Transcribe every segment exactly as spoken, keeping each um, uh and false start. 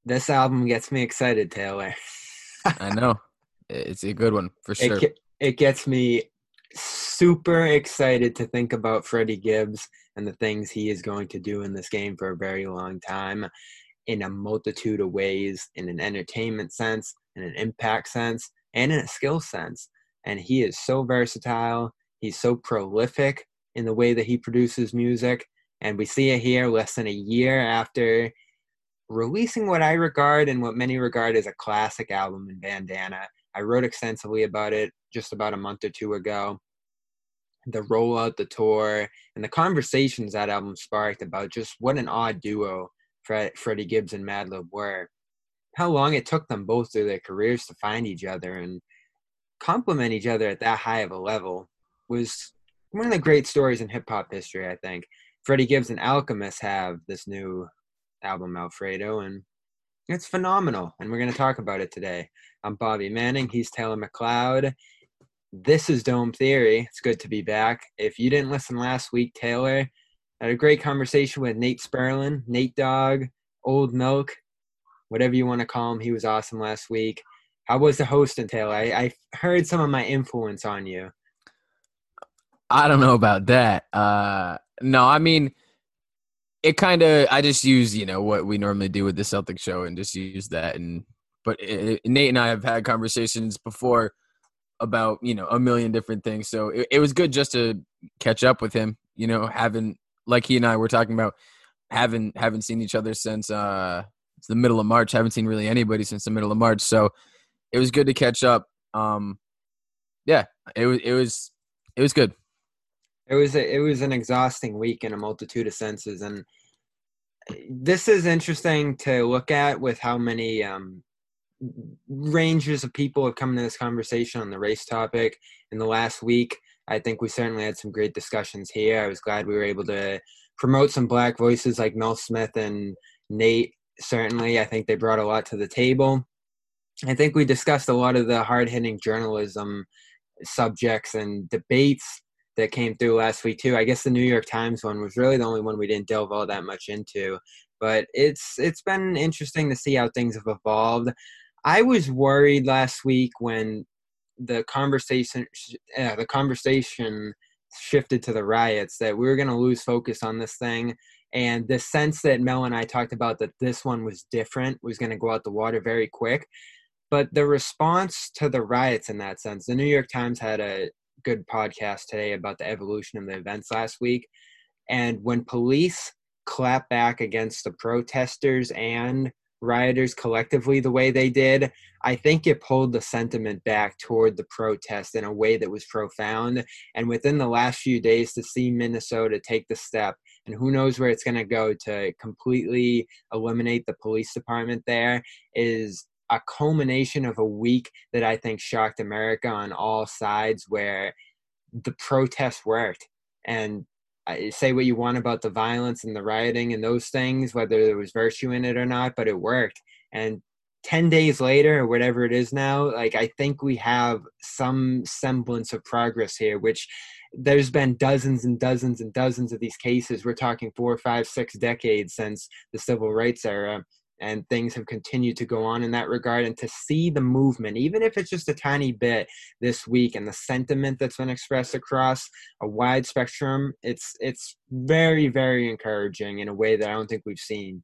This album gets me excited, Taylor. I know. It's a good one for It sure. ge- it gets me super excited to think about Freddie Gibbs and the things he is going to do in this game for a very long time in a multitude of ways, in an entertainment sense, in an impact sense, and in a skill sense. And he is so versatile. He's so prolific in the way that he produces music. And we see it here less than a year after releasing what I regard and what many regard as a classic album in Bandana. I wrote extensively about it just about a month or two ago. The rollout, the tour, and the conversations that album sparked about just what an odd duo Fred, Freddie Gibbs and Madlib were. How long it took them both through their careers to find each other and complement each other at that high of a level was one of the great stories in hip hop history, I think. Freddie Gibbs and Alchemist have this new album, Alfredo, and it's phenomenal, and we're going to talk about it today. I'm Bobby Manning. He's Taylor McLeod. This is Dome Theory. It's good to be back. If you didn't listen last week, Taylor, I had a great conversation with Nate Sperlin, Nate Dogg, Old Milk, whatever you want to call him. He was awesome last week. How was the hosting, Taylor? I, I heard some of my influence on you. I don't know about that. Uh, no, I mean, it kind of, I just use, you know, what we normally do with the Celtic show and just use that. And, but it, Nate and I have had conversations before about, you know, a million different things. So it, it was good just to catch up with him, you know, having, like he and I were talking about, haven't, haven't seen each other since uh, it's the middle of March. Haven't seen really anybody since the middle of March. So it was good to catch up. Um, yeah, it was, it was, it was good. It was a, it was an exhausting week in a multitude of senses, and this is interesting to look at with how many um, ranges of people have come into this conversation on the race topic in the last week. I think we certainly had some great discussions here. I was glad we were able to promote some black voices like Mel Smith and Nate. Certainly, I think they brought a lot to the table. I think we discussed a lot of the hard-hitting journalism subjects and debates that came through last week too. I guess the New York Times one was really the only one we didn't delve all that much into, but it's it's been interesting to see how things have evolved. I was worried last week when the conversation uh, the conversation shifted to the riots that we were going to lose focus on this thing, and the sense that Mel and I talked about that this one was different was going to go out the water very quick. But the response to the riots in that sense, the New York Times had a good podcast today about the evolution of the events last week. And when police clap back against the protesters and rioters collectively the way they did, I think it pulled the sentiment back toward the protest in a way that was profound. And within the last few days, to see Minnesota take the step, and who knows where it's going to go, to completely eliminate the police department there is a culmination of a week that I think shocked America on all sides, where the protests worked. And I say what you want about the violence and the rioting and those things, whether there was virtue in it or not, but it worked. And ten days later, or whatever it is now, like, I think we have some semblance of progress here, which there's been dozens and dozens and dozens of these cases. We're talking four, five, six decades since the civil rights era, and things have continued to go on in that regard. And to see the movement, even if it's just a tiny bit this week, and the sentiment that's been expressed across a wide spectrum, it's it's very, very encouraging in a way that I don't think we've seen.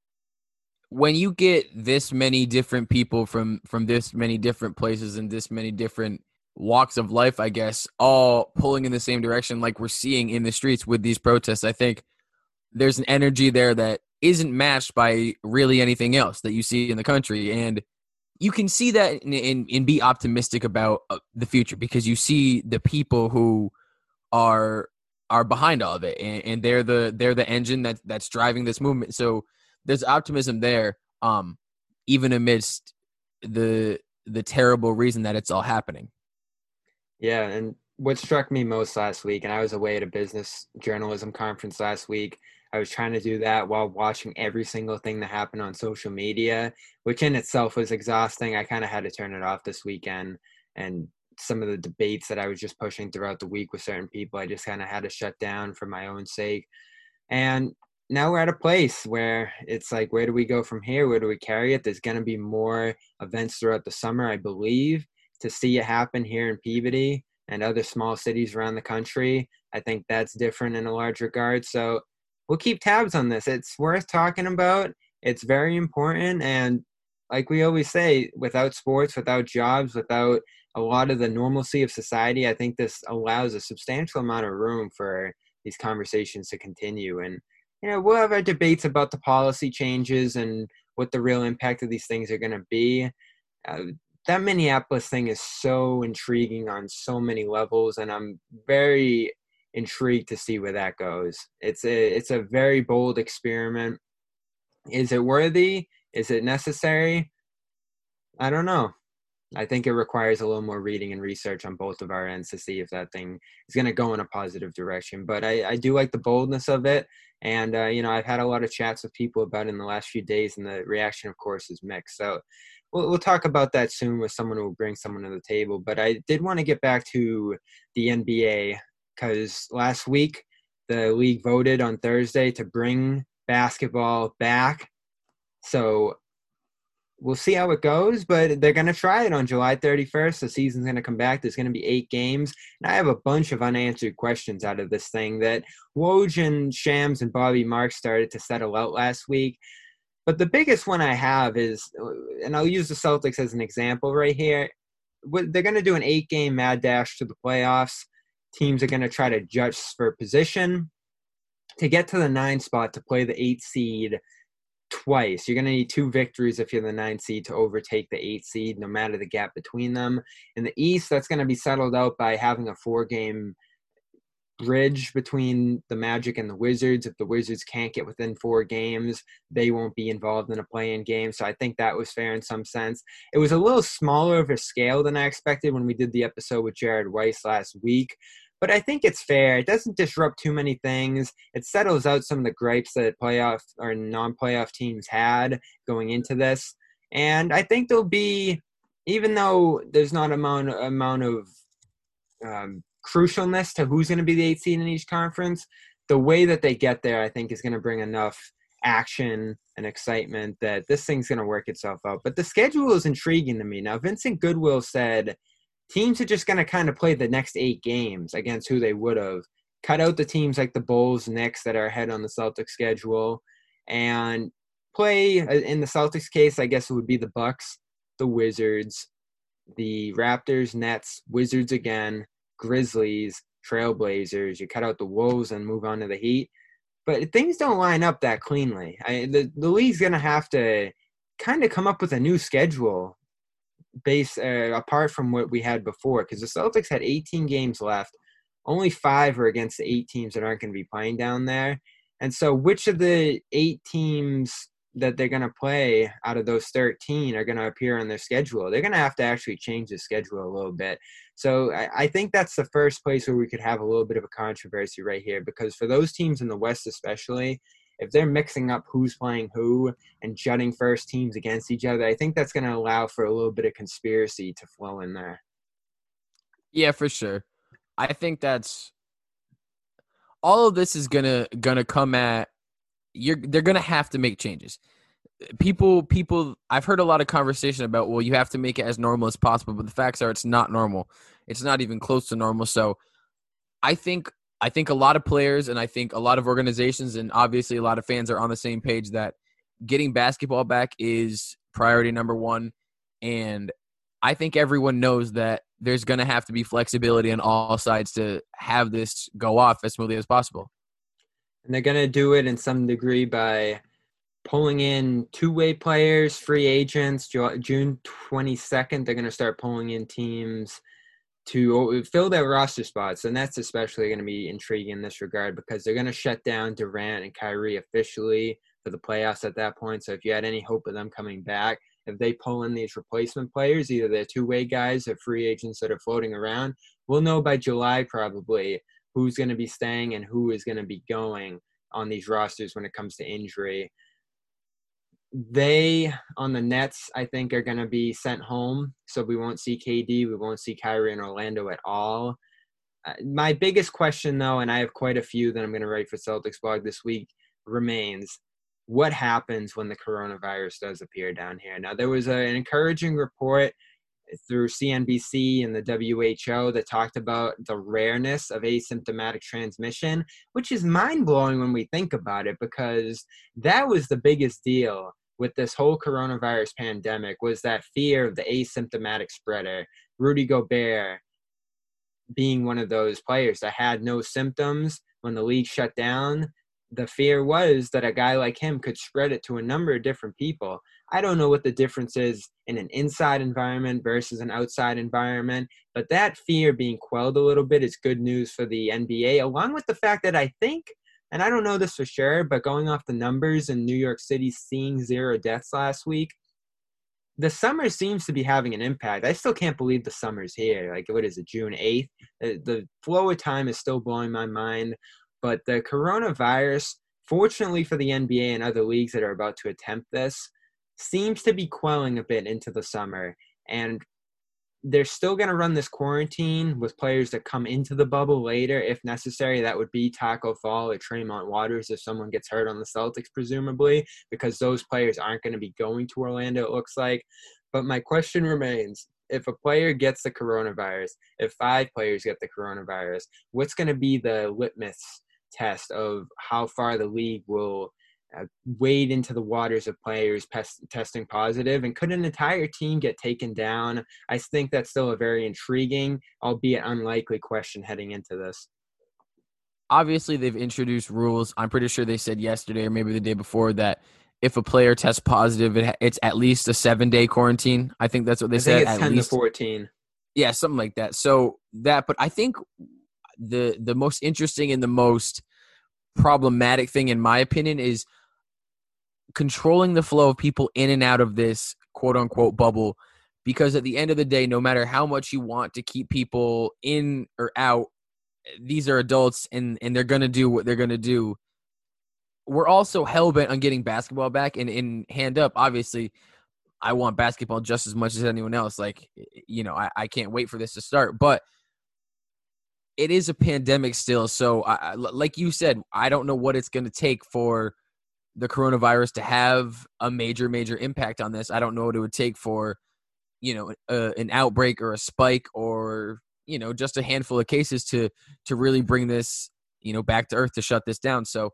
When you get this many different people from from this many different places and this many different walks of life, I guess, all pulling in the same direction like we're seeing in the streets with these protests, I think there's an energy there that isn't matched by really anything else that you see in the country. And you can see that and, and, and be optimistic about uh, the future, because you see the people who are are behind all of it, and, and they're the they're the engine that that's driving this movement. So there's optimism there, um, even amidst the the terrible reason that it's all happening. Yeah, and what struck me most last week, and I was away at a business journalism conference last week. I was trying to do that while watching every single thing that happened on social media, which in itself was exhausting. I kind of had to turn it off this weekend, and some of the debates that I was just pushing throughout the week with certain people, I just kind of had to shut down for my own sake. And now we're at a place where it's like, where do we go from here? Where do we carry it? There's going to be more events throughout the summer, I believe, to see it happen here in Peabody and other small cities around the country. I think that's different in a large regard. So we'll keep tabs on this. It's worth talking about. It's very important. And like we always say, without sports, without jobs, without a lot of the normalcy of society, I think this allows a substantial amount of room for these conversations to continue. And, you know, we'll have our debates about the policy changes and what the real impact of these things are going to be. Uh, that Minneapolis thing is so intriguing on so many levels, and I'm very intrigued to see where that goes. It's a it's a very bold experiment. Is it worthy? Is it necessary? I don't know. I think it requires a little more reading and research on both of our ends to see if that thing is going to go in a positive direction. But I, I do like the boldness of it. And, uh, you know, I've had a lot of chats with people about it in the last few days, and the reaction, of course, is mixed. So we'll, we'll talk about that soon with someone who will bring someone to the table. But I did want to get back to the N B A because last week the league voted on Thursday to bring basketball back. So we'll see how it goes, but they're going to try it on July thirty-first. The season's going to come back. There's going to be eight games. And I have a bunch of unanswered questions out of this thing that Woj and Shams and Bobby Marks started to settle out last week. But the biggest one I have is, and I'll use the Celtics as an example right here. They're going to do an eight-game mad dash to the playoffs. Teams are going to try to judge for position to get to the nine spot to play the eight seed twice. You're going to need two victories if you're the nine seed to overtake the eight seed, no matter the gap between them. In the East, that's going to be settled out by having a four-game bridge between the Magic and the Wizards. If the Wizards can't get within four games, they won't be involved in a play-in game. So I think that was fair in some sense. It was a little smaller of a scale than I expected when we did the episode with Jared Weiss last week. But I think it's fair. It doesn't disrupt too many things. It settles out some of the gripes that playoff or non-playoff teams had going into this. And I think there'll be, even though there's not amount amount of um, crucialness to who's going to be the eighth seed in each conference, the way that they get there, I think, is going to bring enough action and excitement that this thing's going to work itself out. But the schedule is intriguing to me. Now, Vincent Goodwill said teams are just going to kind of play the next eight games against who they would have. Cut out the teams like the Bulls, Knicks that are ahead on the Celtics schedule, and play, in the Celtics case, I guess it would be the Bucks, the Wizards, the Raptors, Nets, Wizards again, Grizzlies, Trailblazers. You cut out the Wolves and move on to the Heat. But things don't line up that cleanly. I, the, the league's going to have to kind of come up with a new schedule base uh, apart from what we had before, because the Celtics had eighteen games left. Only five are against the eight teams that aren't going to be playing down there. And so which of the eight teams that they're going to play out of those thirteen are going to appear on their schedule? They're going to have to actually change the schedule a little bit. So I, I think that's the first place where we could have a little bit of a controversy right here, because for those teams in the West especially, if they're mixing up who's playing who and jutting first teams against each other, I think that's going to allow for a little bit of conspiracy to flow in there. Yeah, for sure. I think that's all of this is gonna gonna come at you're. They're gonna have to make changes. People, people. I've heard a lot of conversation about, well, you have to make it as normal as possible, but the facts are it's not normal. It's not even close to normal. So, I think. I think a lot of players and I think a lot of organizations and obviously a lot of fans are on the same page that getting basketball back is priority number one. And I think everyone knows that there's going to have to be flexibility on all sides to have this go off as smoothly as possible. And they're going to do it in some degree by pulling in two-way players, free agents. June twenty-second, they're going to start pulling in teams to fill their roster spots, and that's especially going to be intriguing in this regard because they're going to shut down Durant and Kyrie officially for the playoffs at that point. So if you had any hope of them coming back, if they pull in these replacement players, either they're two-way guys or free agents that are floating around, we'll know by July probably who's going to be staying and who is going to be going on these rosters when it comes to injury. They, on the Nets, I think, are going to be sent home. So we won't see K D. We won't see Kyrie in Orlando at all. Uh, my biggest question, though, and I have quite a few that I'm going to write for Celtics blog this week, remains, what happens when the coronavirus does appear down here? Now, there was a, an encouraging report through C N B C and the W H O that talked about the rareness of asymptomatic transmission, which is mind-blowing when we think about it, because that was the biggest deal with this whole coronavirus pandemic, was that fear of the asymptomatic spreader. Rudy Gobert being one of those players that had no symptoms when the league shut down. The fear was that a guy like him could spread it to a number of different people. I don't know what the difference is in an inside environment versus an outside environment, but that fear being quelled a little bit is good news for the N B A, along with the fact that I think, and I don't know this for sure, but going off the numbers in New York City seeing zero deaths last week, the summer seems to be having an impact. I still can't believe the summer's here. Like, what is it, June eighth? The, the flow of time is still blowing my mind. But the coronavirus, fortunately for the N B A and other leagues that are about to attempt this, seems to be quelling a bit into the summer. And they're still going to run this quarantine with players that come into the bubble later, if necessary. That would be Taco Fall or Tremont Waters if someone gets hurt on the Celtics, presumably, because those players aren't going to be going to Orlando, it looks like. But my question remains, if a player gets the coronavirus, if five players get the coronavirus, what's going to be the litmus test of how far the league will uh, wade into the waters of players pest- testing positive, and could an entire team get taken down? I think that's still a very intriguing, albeit unlikely, question heading into this. Obviously, they've introduced rules. I'm pretty sure they said yesterday or maybe the day before that if a player tests positive, it, it's at least a seven-day quarantine. I think that's what they I said. think it's at ten least. to fourteen. Yeah, something like that. So that, but I think the the most interesting and the most problematic thing, in my opinion, is controlling the flow of people in and out of this quote-unquote bubble, because at the end of the day, no matter how much you want to keep people in or out, these are adults and, and they're going to do what they're going to do. We're also hell-bent on getting basketball back, and in hand up, obviously, I want basketball just as much as anyone else. Like, you know, I, I can't wait for this to start, but it is a pandemic still. So I, like you said, I don't know what it's going to take for the coronavirus to have a major, major impact on this. I don't know what it would take for, you know, a, an outbreak or a spike or, you know, just a handful of cases to, to really bring this, you know, back to earth, to shut this down. So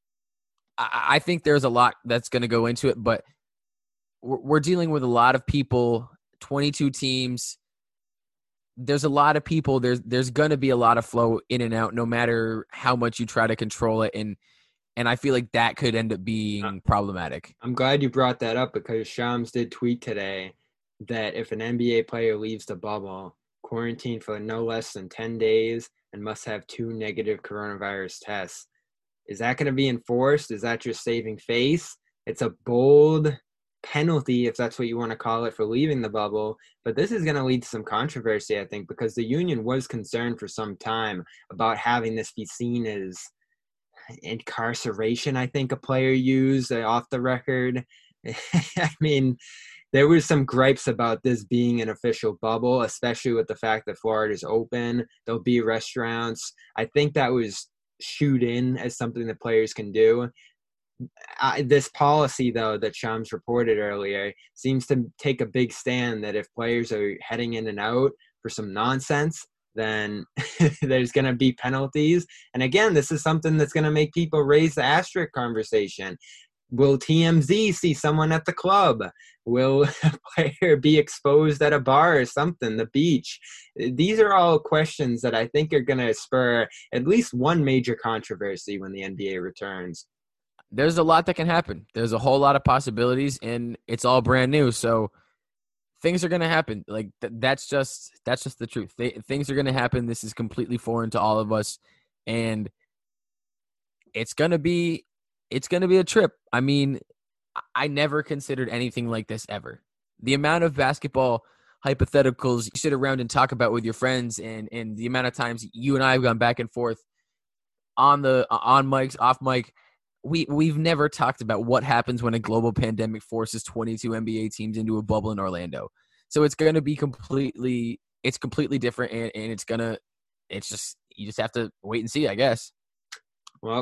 I, I think there's a lot that's going to go into it, but we're, we're dealing with a lot of people, twenty-two teams. There's a lot of people. There's there's going to be a lot of flow in and out, no matter how much you try to control it. And and I feel like that could end up being problematic. I'm glad you brought that up, because Shams did tweet today that if an N B A player leaves the bubble, quarantine for no less than ten days, and must have two negative coronavirus tests. Is that going to be enforced? Is that just saving face? It's a bold penalty, if that's what you want to call it, for leaving the bubble. But this is going to lead to some controversy, I think, because the union was concerned for some time about having this be seen as incarceration, I think a player used uh, off the record. I mean, there was some gripes about this being an official bubble, especially with the fact that Florida's open. There'll be restaurants. I think that was shoot in as something that players can do. I, this policy, though, that Shams reported earlier seems to take a big stand that if players are heading in and out for some nonsense, then there's going to be penalties. And again, this is something that's going to make people raise the asterisk conversation. Will T M Z see someone at the club? Will a player be exposed at a bar or something, the beach? These are all questions that I think are going to spur at least one major controversy when the N B A returns. There's a lot that can happen. There's a whole lot of possibilities, and it's all brand new. So things are going to happen. Like th- that's just that's just the truth. They, things are going to happen. This is completely foreign to all of us, and it's going to be it's going to be a trip. I mean, I never considered anything like this ever. The amount of basketball hypotheticals you sit around and talk about with your friends, and and the amount of times you and I have gone back and forth on the on mics, off mic. We, we've never talked about what happens when a global pandemic forces twenty-two N B A teams into a bubble in Orlando. So it's going to be completely, it's completely different, and, and it's going to, it's just, you just have to wait and see, I guess. Well,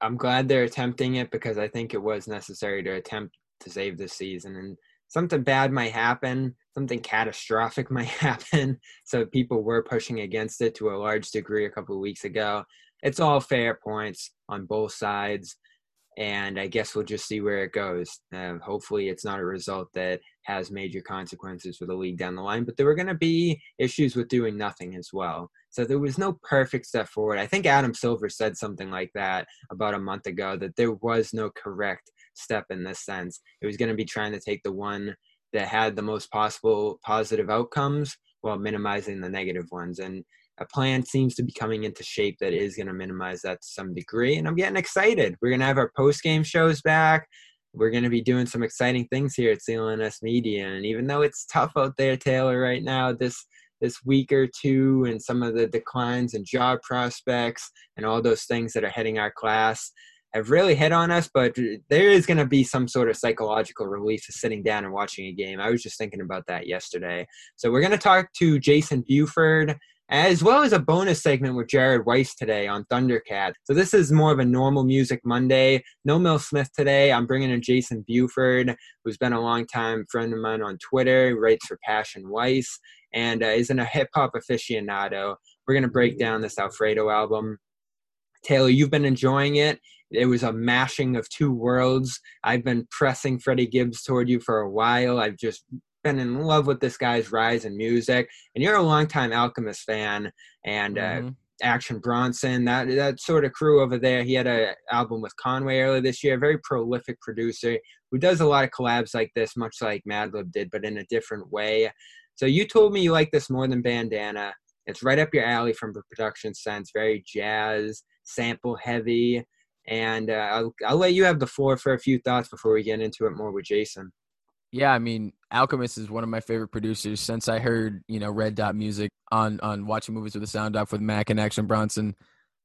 I'm glad they're attempting it because I think it was necessary to attempt to save this season. And something bad might happen, something catastrophic might happen. So people were pushing against it to a large degree a couple of weeks ago. It's all fair points on both sides. And I guess we'll just see where it goes. Uh, hopefully it's not a result that has major consequences for the league down the line, but there were going to be issues with doing nothing as well. So there was no perfect step forward. I think Adam Silver said something like that about a month ago, that there was no correct step in this sense. It was going to be trying to take the one that had the most possible positive outcomes while minimizing the negative ones. And a plan seems to be coming into shape that is going to minimize that to some degree. And I'm getting excited. We're going to have our post-game shows back. We're going to be doing some exciting things here at C L N S Media. And even though it's tough out there, Taylor, right now, this this week or two, and some of the declines in job prospects and all those things that are hitting our class have really hit on us, but there is going to be some sort of psychological relief to sitting down and watching a game. I was just thinking about that yesterday. So we're going to talk to Jason Buford, as well as a bonus segment with Jared Weiss today on Thundercat. So this is more of a normal Music Monday. No Mel Smith today. I'm bringing in Jason Buford, who's been a long-time friend of mine on Twitter. He writes for Passion Weiss and uh, is a hip-hop aficionado. We're going to break down this Alfredo album. Taylor, you've been enjoying it. It was a mashing of two worlds. I've been pressing Freddie Gibbs toward you for a while. I've just been in love with this guy's rise in music. And you're a longtime Alchemist fan, and mm-hmm. uh, Action Bronson, that that sort of crew over there. He had an album with Conway earlier this year, a very prolific producer who does a lot of collabs like this, much like Madlib did, but in a different way. So you told me you like this more than Bandana. It's right up your alley from a production sense, very jazz, sample heavy. And uh, I'll, I'll let you have the floor for a few thoughts before we get into it more with Jason. Yeah, I mean, Alchemist is one of my favorite producers since I heard, you know, Red Dot Music on, on Watching Movies with a Sound Off with Mac and Action Bronson.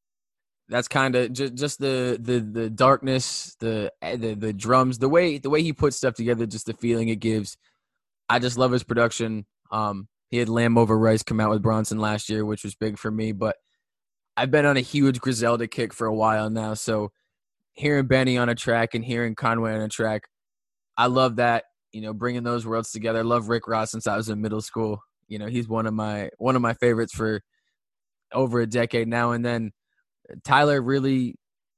That's kind of just just the the the darkness, the the the drums, the way the way he puts stuff together, just the feeling it gives. I just love his production. Um, he had Lamb Over Rice come out with Bronson last year, which was big for me, but I've been on a huge Griselda kick for a while now. So hearing Benny on a track and hearing Conway on a track, I love that. You know, bringing those worlds together. I love Rick Ross since I was in middle school. You know, he's one of my one of my favorites for over a decade now. And then Tyler really,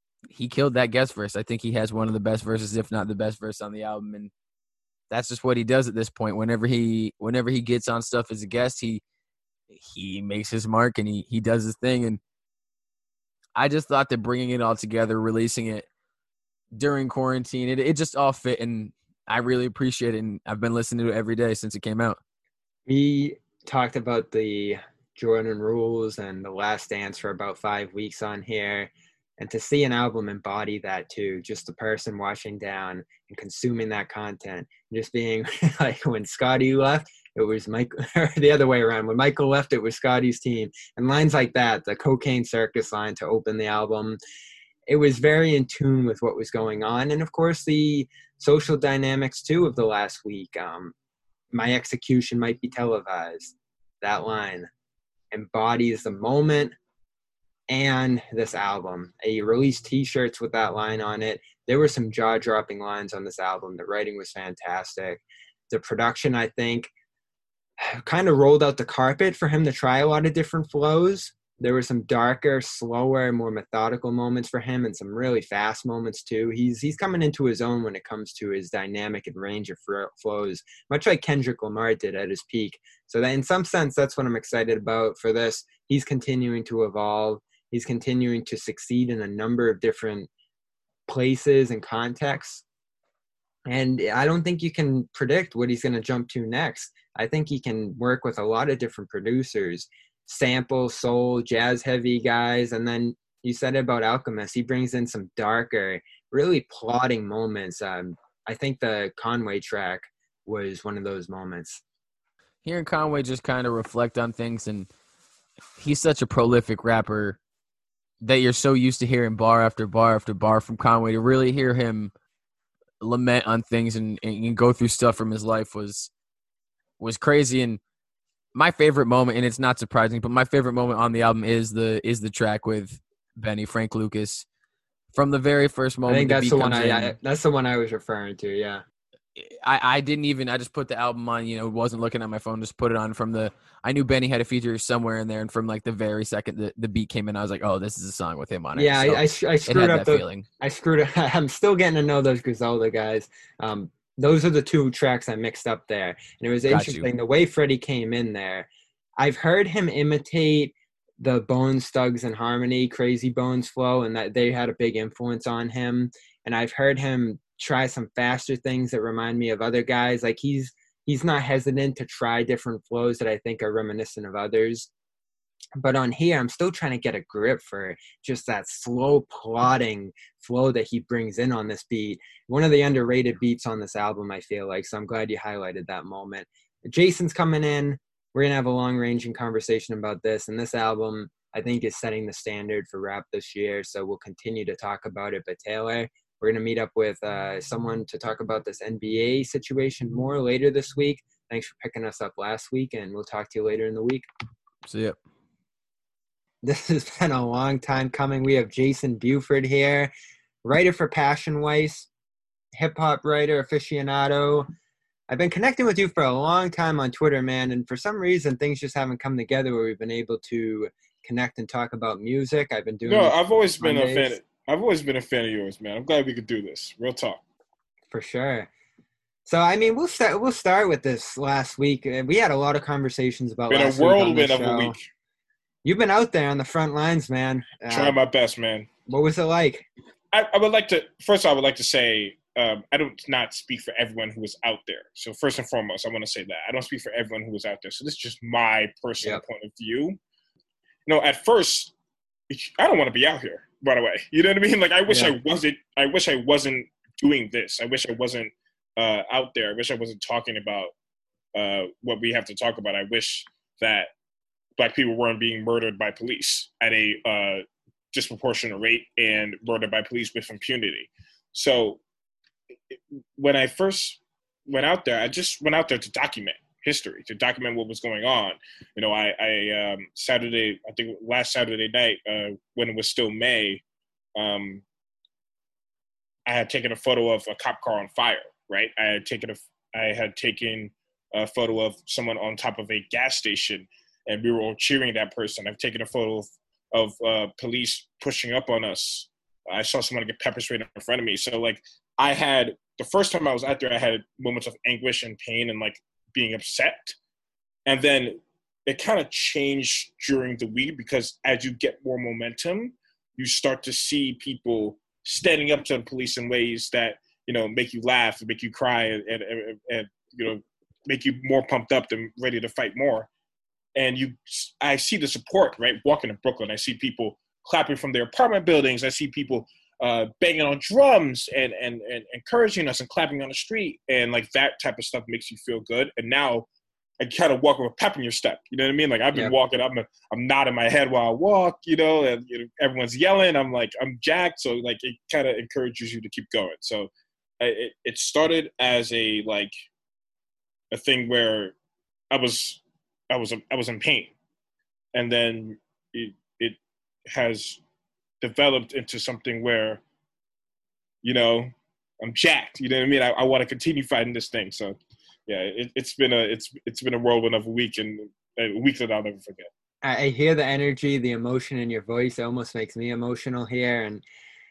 he killed that guest verse. I think he has one of the best verses, if not the best verse on the album. And that's just what he does at this point. Whenever he whenever he gets on stuff as a guest, he he makes his mark and he he does his thing. And I just thought that bringing it all together, releasing it during quarantine, it it just all fit, and I really appreciate it, and I've been listening to it every day since it came out. We talked about the Jordan rules and the Last Dance for about five weeks on here, and to see an album embody that too, just the person watching down and consuming that content, just being like when Scotty left, it was Mike, or the other way around. When Michael left, it was Scotty's team, and lines like that, the Cocaine Circus line to open the album. It was very in tune with what was going on. And of course, the social dynamics too of the last week. Um, my execution might be televised. That line embodies the moment and this album. He released t-shirts with that line on it. There were some jaw-dropping lines on this album. The writing was fantastic. The production, I think, kind of rolled out the carpet for him to try a lot of different flows. There were some darker, slower, more methodical moments for him, and some really fast moments too. He's he's coming into his own when it comes to his dynamic and range of flows, much like Kendrick Lamar did at his peak. So that in some sense, that's what I'm excited about for this. He's continuing to evolve. He's continuing to succeed in a number of different places and contexts. And I don't think you can predict what he's going to jump to next. I think he can work with a lot of different producers, sample, soul, jazz-heavy guys. And then you said it about Alchemist. He brings in some darker, really plotting moments. Um, I think the Conway track was one of those moments. Hearing Conway just kind of reflect on things, and he's such a prolific rapper that you're so used to hearing bar after bar after bar from Conway. To really hear him lament on things and, and go through stuff from his life was was crazy. And my favorite moment, and it's not surprising, but my favorite moment on the album is the is the track with Benny, Frank Lucas. From the very first I moment, think the that's beat the one comes I, I in. that's the one I was referring to. Yeah. I, I didn't even I just put the album on, you know, wasn't looking at my phone, just put it on from the I knew Benny had a feature somewhere in there, and from like the very second the, the beat came in, I was like, oh, this is a song with him on it. Yeah, I, So I, I it screwed had up that the. feeling. I screwed up. I'm still getting to know those Griselda guys. Um, those are the two tracks I mixed up there, and it was Got you. interesting the way Freddie came in there. I've heard him imitate the Bones Thugs and Harmony, Crazy Bones flow, and that they had a big influence on him. And I've heard him try some faster things that remind me of other guys. Like he's he's not hesitant to try different flows that I think are reminiscent of others. But on here, I'm still trying to get a grip for just that slow plodding flow that he brings in on this beat. One of the underrated beats on this album, I feel like. So I'm glad you highlighted that moment. Jason's coming in. We're going to have a long-ranging conversation about this. And this album, I think, is setting the standard for rap this year. So we'll continue to talk about it. But Taylor, we're going to meet up with uh, someone to talk about this N B A situation more later this week. Thanks for picking us up last week, and we'll talk to you later in the week. See ya. This has been a long time coming. We have Jason Buford here, writer for Passion Weiss, hip-hop writer, aficionado. I've been connecting with you for a long time on Twitter, man, and for some reason things just haven't come together where we've been able to connect and talk about music. I've been doing No, these I've always been Mondays. a fan. I've always been a fan of yours, man. I'm glad we could do this. Real talk. For sure. So, I mean, we'll start. We'll start with this last week. We had a lot of conversations about Been a last week on whirlwind this of show. a week. You've been out there on the front lines, man. Uh, Trying my best, man. What was it like? I, I would like to first. I would like to say um, I don't not speak for everyone who was out there. So first and foremost, I want to say that I don't speak for everyone who was out there. So this is just my personal Yep. point of view. You know, at first, I don't want to be out here. By the way, you know what I mean? Like I wish Yeah. I wasn't. I wish I wasn't doing this. I wish I wasn't uh, out there. I wish I wasn't talking about uh, what we have to talk about. I wish that Black people weren't being murdered by police at a uh, disproportionate rate and murdered by police with impunity. So when I first went out there, I just went out there to document history, to document what was going on. You know, I, I um, Saturday, I think last Saturday night, uh, when it was still May, um, I had taken a photo of a cop car on fire, right? I had taken a, I had taken a photo of someone on top of a gas station, and we were all cheering that person. I've taken a photo of, of uh, police pushing up on us. I saw someone get pepper sprayed in front of me. So, like, I had, the first time I was out there, I had moments of anguish and pain and, like, being upset. And then it kind of changed during the week because as you get more momentum, you start to see people standing up to the police in ways that, you know, make you laugh and make you cry and, and, and, and you know, make you more pumped up and ready to fight more. And you, I see the support, right? Walking in Brooklyn, I see people clapping from their apartment buildings. I see people uh, banging on drums and, and, and encouraging us and clapping on the street. And like that type of stuff makes you feel good. And now I kind of walk with a pep in your step. You know what I mean? Like I've been Yep. walking, I'm, I'm nodding my head while I walk, you know, and you know, everyone's yelling. I'm like, I'm jacked. So like, it kind of encourages you to keep going. So it, it started as a, like a thing where I was, I was, I was in pain. And then it, it has developed into something where, you know, I'm jacked. You know what I mean? I, I want to continue fighting this thing. So, yeah, it, it's been a it's it's been a whirlwind of a week and a week that I'll never forget. I I hear the energy, the emotion in your voice. It almost makes me emotional here. And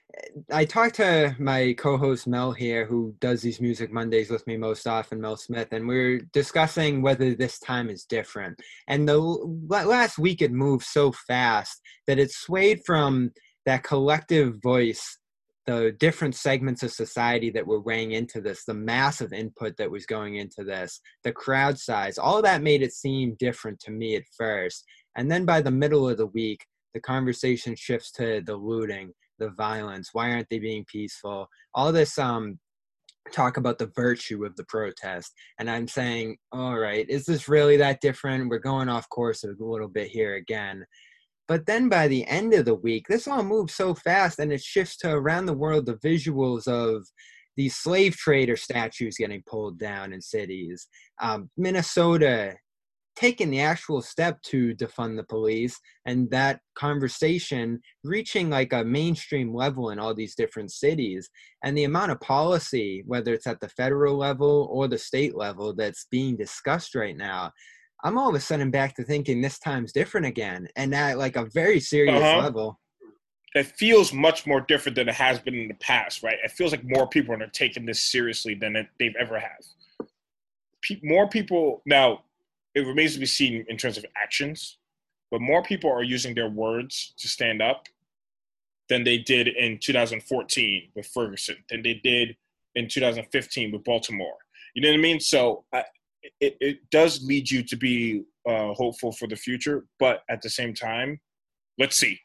I talked to my co-host Mel here, who does these Music Mondays with me most often, Mel Smith, and we we're discussing whether this time is different. And the last week it moved so fast that it swayed from that collective voice, the different segments of society that were weighing into this, the massive input that was going into this, the crowd size, all that made it seem different to me at first. And then by the middle of the week, the conversation shifts to the looting, the violence. Why aren't they being peaceful? All this um, talk about the virtue of the protest. And I'm saying, all right, is this really that different? We're going off course a little bit here again. But then by the end of the week, this all moves so fast and it shifts to around the world, the visuals of these slave trader statues getting pulled down in cities. Um, Minnesota, taking the actual step to defund the police, and that conversation reaching like a mainstream level in all these different cities, and the amount of policy, whether it's at the federal level or the state level, that's being discussed right now. I'm all of a sudden back to thinking this time's different again, and at like a very serious Uh-huh. level. It feels much more different than it has been in the past, right? It feels like more people are taking this seriously than it, they've ever have. Pe- more people now. It remains to be seen in terms of actions, but more people are using their words to stand up than they did in two thousand fourteen with Ferguson, than they did in two thousand fifteen with Baltimore. You know what I mean? So I, it, it does lead you to be uh, hopeful for the future, but at the same time, let's see.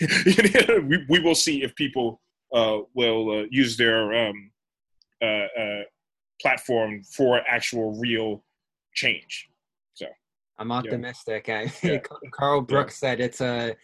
we, we will see if people uh, will uh, use their um, uh, uh, platform for actual real change. So I'm optimistic. Yeah. I, Yeah. Carl Brooks yeah. said it's a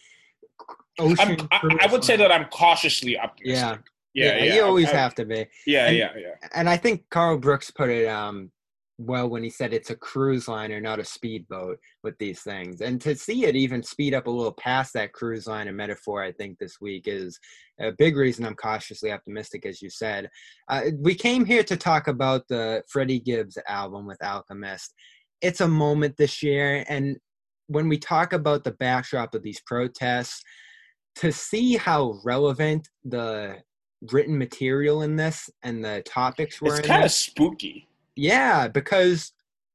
ocean. I, I would say that I'm cautiously optimistic. Yeah. Yeah, yeah, yeah. you always I, have to be. Yeah, and, yeah, yeah. And I think Carl Brooks put it um, well when he said it's a cruise liner, not a speedboat with these things. And to see it even speed up a little past that cruise liner metaphor, I think this week is a big reason I'm cautiously optimistic, as you said. Uh, we came here to talk about the Freddie Gibbs album with Alchemist. It's a moment this year. And when we talk about the backdrop of these protests, to see how relevant the written material in this and the topics were it's in kind of this. spooky. Yeah, because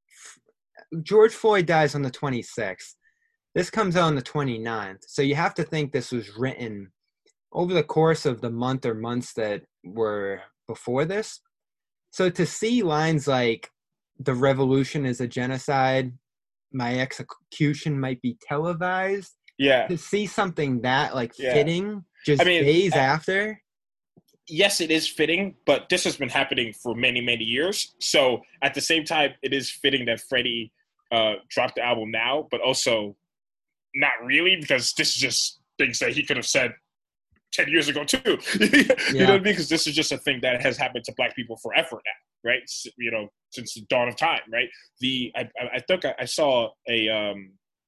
George Floyd dies on the twenty-sixth. This comes out on the twenty-ninth. So you have to think this was written over the course of the month or months that were before this. So to see lines like, the revolution is a genocide, my execution might be televised. Yeah. To see something that like yeah. fitting just I mean, days I, after. Yes, it is fitting, but this has been happening for many, many years. So at the same time, it is fitting that Freddie uh, dropped the album now, but also not really, because this is just things that he could have said ten years ago too. you yeah. know what I mean? Because this is just a thing that has happened to Black people forever now, right? You know, since the dawn of time, right? The I, I think I saw a um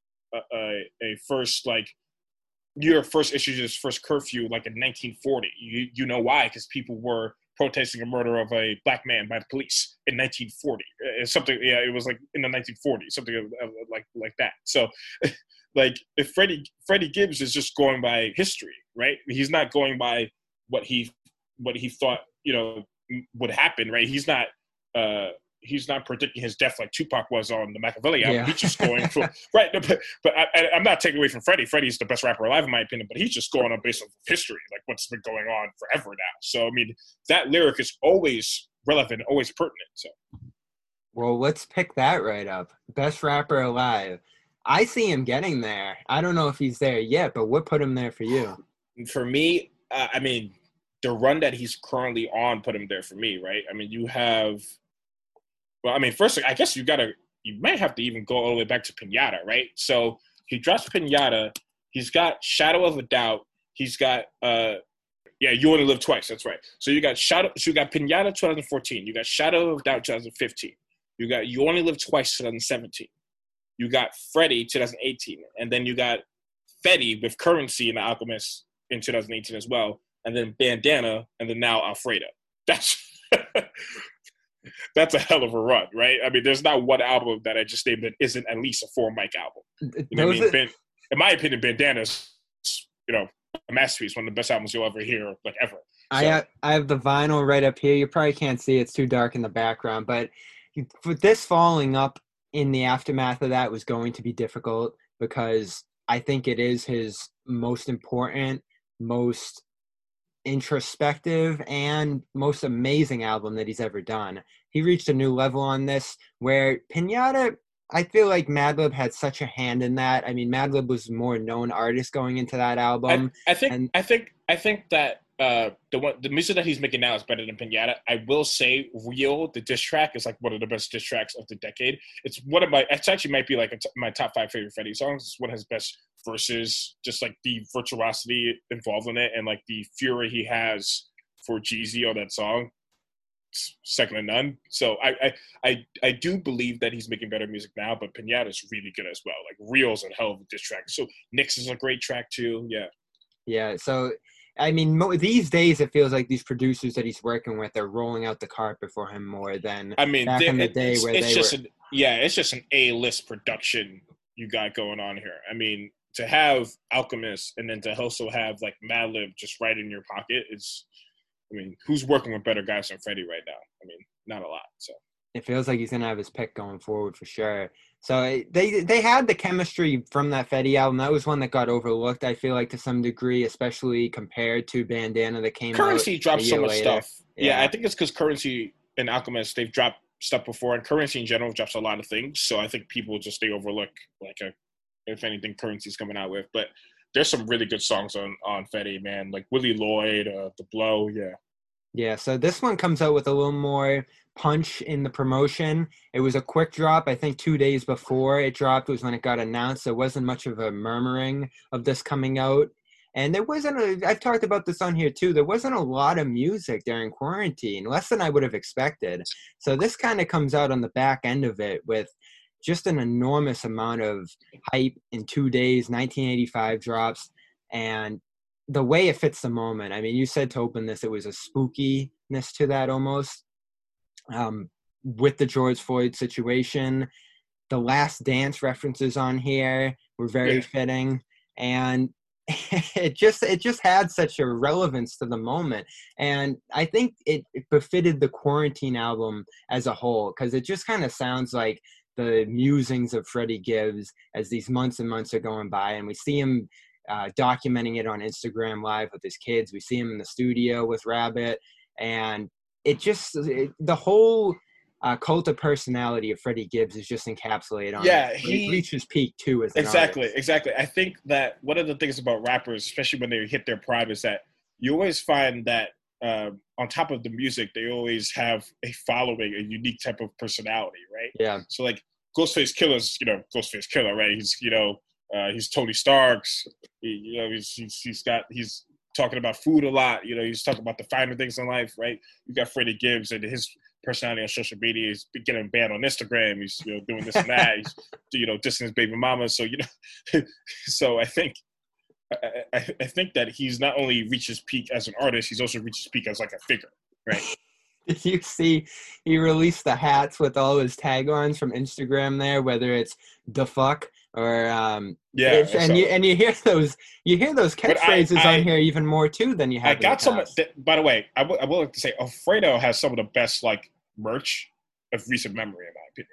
a, a first like New York first issued its first curfew like in nineteen forty. You you know why? Because people were protesting a murder of a Black man by the police in nineteen forty. It's something, yeah, it was like in the nineteen forties, something like like that. So, like, if Freddie Freddie Gibbs is just going by history, right? He's not going by what he what he thought, you know, would happen, right? He's not. Uh, He's not predicting his death like Tupac was on the Machiavelli album. Yeah. He's just going for right. But, but I, I'm not taking away from Freddie. Freddie's the best rapper alive, in my opinion. But he's just going on based on history, like what's been going on forever now. So I mean, that lyric is always relevant, always pertinent. So, well, let's pick that right up. Best rapper alive. I see him getting there. I don't know if he's there yet, but what put him there for you? For me, uh, I mean, the run that he's currently on put him there for me, right? I mean, you have. Well, I mean, first, I guess you gotta, you might have to even go all the way back to Pinata, right? So he drops Pinata. He's got Shadow of a Doubt. He's got, uh, yeah, You Only Live Twice. That's right. So you got Shadow. So you got Pinata twenty fourteen. You got Shadow of a Doubt twenty fifteen. You got You Only Live Twice twenty seventeen. You got Freddie twenty eighteen, and then you got Fetty with Currency and The Alchemist in twenty eighteen as well, and then Bandana, and then now Alfredo. That's. That's a hell of a run, right? I mean, there's not one album that I just named that isn't at least a four mic album. You know what I mean? Ben, in my opinion, Bandana's, you know, a masterpiece, one of the best albums you'll ever hear, like ever. So, I have, I have the vinyl right up here. You probably can't see it. It's too dark in the background. But with this falling up in the aftermath of that was going to be difficult, because I think it is his most important, most introspective, and most amazing album that he's ever done. He reached a new level on this, where Pinata, I feel like Madlib had such a hand in that. I mean, Madlib was a more known artist going into that album. I, I think and, I think I think that uh, the one the music that he's making now is better than Pinata. I will say, Real, the diss track, is like one of the best diss tracks of the decade. It's one of my it actually might be like a t- my top five favorite Freddie songs. It's one of his best verses, just like the virtuosity involved in it, and like the fury he has for Jeezy on that song. second to none. So I, I I I do believe that he's making better music now, but Pinata is really good as well. Like Real's a hell of a diss track. So Nyx is a great track too. Yeah. Yeah. So I mean, mo- these days it feels like these producers that he's working with are rolling out the carpet for him more than I mean, back they, in the it, day it's, where it's they just were. an, yeah, it's just an A-list production you got going on here. I mean, to have Alchemist and then to also have like Madlib just right in your pocket is, I mean, who's working with better guys than Freddie right now? I mean, not a lot. So It feels like he's gonna have his pick going forward for sure. So it- they they had the chemistry from that Fetty album. That was one that got overlooked, I feel like, to some degree, especially compared to Bandana that came out Currency a drops so year much later. stuff. Yeah, I Yeah. think it's because Currency and Alchemist, they've dropped stuff before, and Currency in general drops a lot of things. So I think people just they overlook like a, if anything Currency's coming out with. But there's some really good songs on on Fetty, man. Like Willie Lloyd, uh, The Blow, yeah. Yeah, so this one comes out with a little more punch in the promotion. It was a quick drop. I think two days before it dropped was when it got announced. There wasn't much of a murmuring of this coming out. And there wasn't a, I've talked about this on here too, there wasn't a lot of music during quarantine, less than I would have expected. So this kind of comes out on the back end of it with just an enormous amount of hype in two days, nineteen eighty-five drops. And the way it fits the moment. I mean, you said to open this, it was a spookiness to that almost. Um, with the George Floyd situation, the Last Dance references on here were very Yeah. fitting, and it just it just had such a relevance to the moment. And I think it, it befitted the Quarantine album as a whole because it just kind of sounds like the musings of Freddie Gibbs as these months and months are going by, and we see him uh, documenting it on Instagram Live with his kids. We see him in the studio with Rabbit, and it just it, the whole uh, cult of personality of Freddie Gibbs is just encapsulated on Yeah, it. he- He reaches peak too as an Exactly, artist. exactly. I think that one of the things about rappers, especially when they hit their prime, is that you always find that um, on top of the music, they always have a following, a unique type of personality, right? Yeah, So like Ghostface Killer's, you know, Ghostface Killer, right? He's, you know, uh, he's Tony Stark's. He, you know, he's, he's he's got he's talking about food a lot. You know, he's talking about the finer things in life, right? You got Freddie Gibbs and his personality on social media. He's getting banned on Instagram. He's, you know, doing this and that. He's, you know, dissing his baby mama. So you know, so I think. I, I, I think that he's not only reached his peak as an artist, he's also reached his peak as like a figure, right? did you see he released the hats with all his taglines from Instagram there, whether it's the fuck or um Yeah, it's- and so- you and you hear those you hear those But I- catchphrases I- on here even more too than you have I in the got some. past. Th- by the way, I, w- I will like to say, Alfredo has some of the best like merch of recent memory, in my opinion.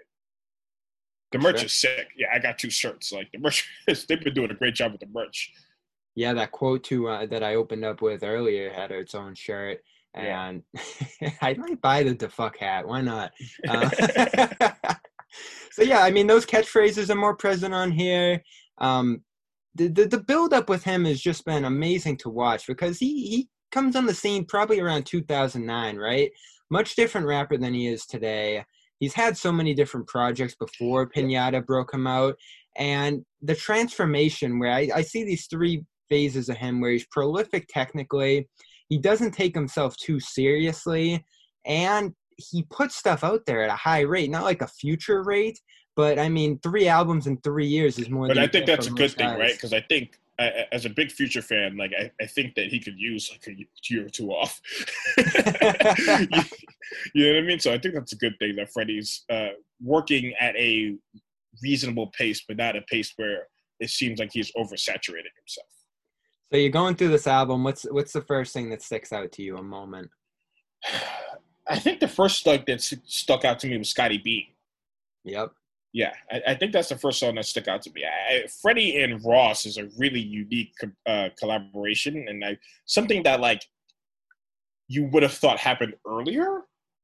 The merch Sure. is sick. Yeah, I got two shirts. Like the merch, is, they've been doing a great job with the merch. Yeah, that quote to uh, that I opened up with earlier had its own shirt, Yeah. and I might buy the "the fuck" hat. Why not? Uh, so yeah, I mean those catchphrases are more present on here. Um, the, the the build up with him has just been amazing to watch because he he comes on the scene probably around two thousand nine, right? Much different rapper than he is today. He's had so many different projects before Pinata broke him out, and the transformation where I, I see these three phases of him where he's prolific technically, he doesn't take himself too seriously, and he puts stuff out there at a high rate, not like a future rate, but I mean, three albums in three years is more But than I think you get that's a from good most thing, guys. right? Because I think I, I- as a big Future fan, like I, I think that he could use like a year or two off. you, you know what I mean? So I think that's a good thing that Freddie's uh, working at a reasonable pace, but not a pace where it seems like he's oversaturating himself. So you're going through this album. What's what's the first thing that sticks out to you? A moment. I think the first like that s- stuck out to me was Scotty B. Yep. Yeah, I, I think that's the first song that stuck out to me. I, Freddie and Ross is a really unique uh, collaboration, and I, something that like you would have thought happened earlier.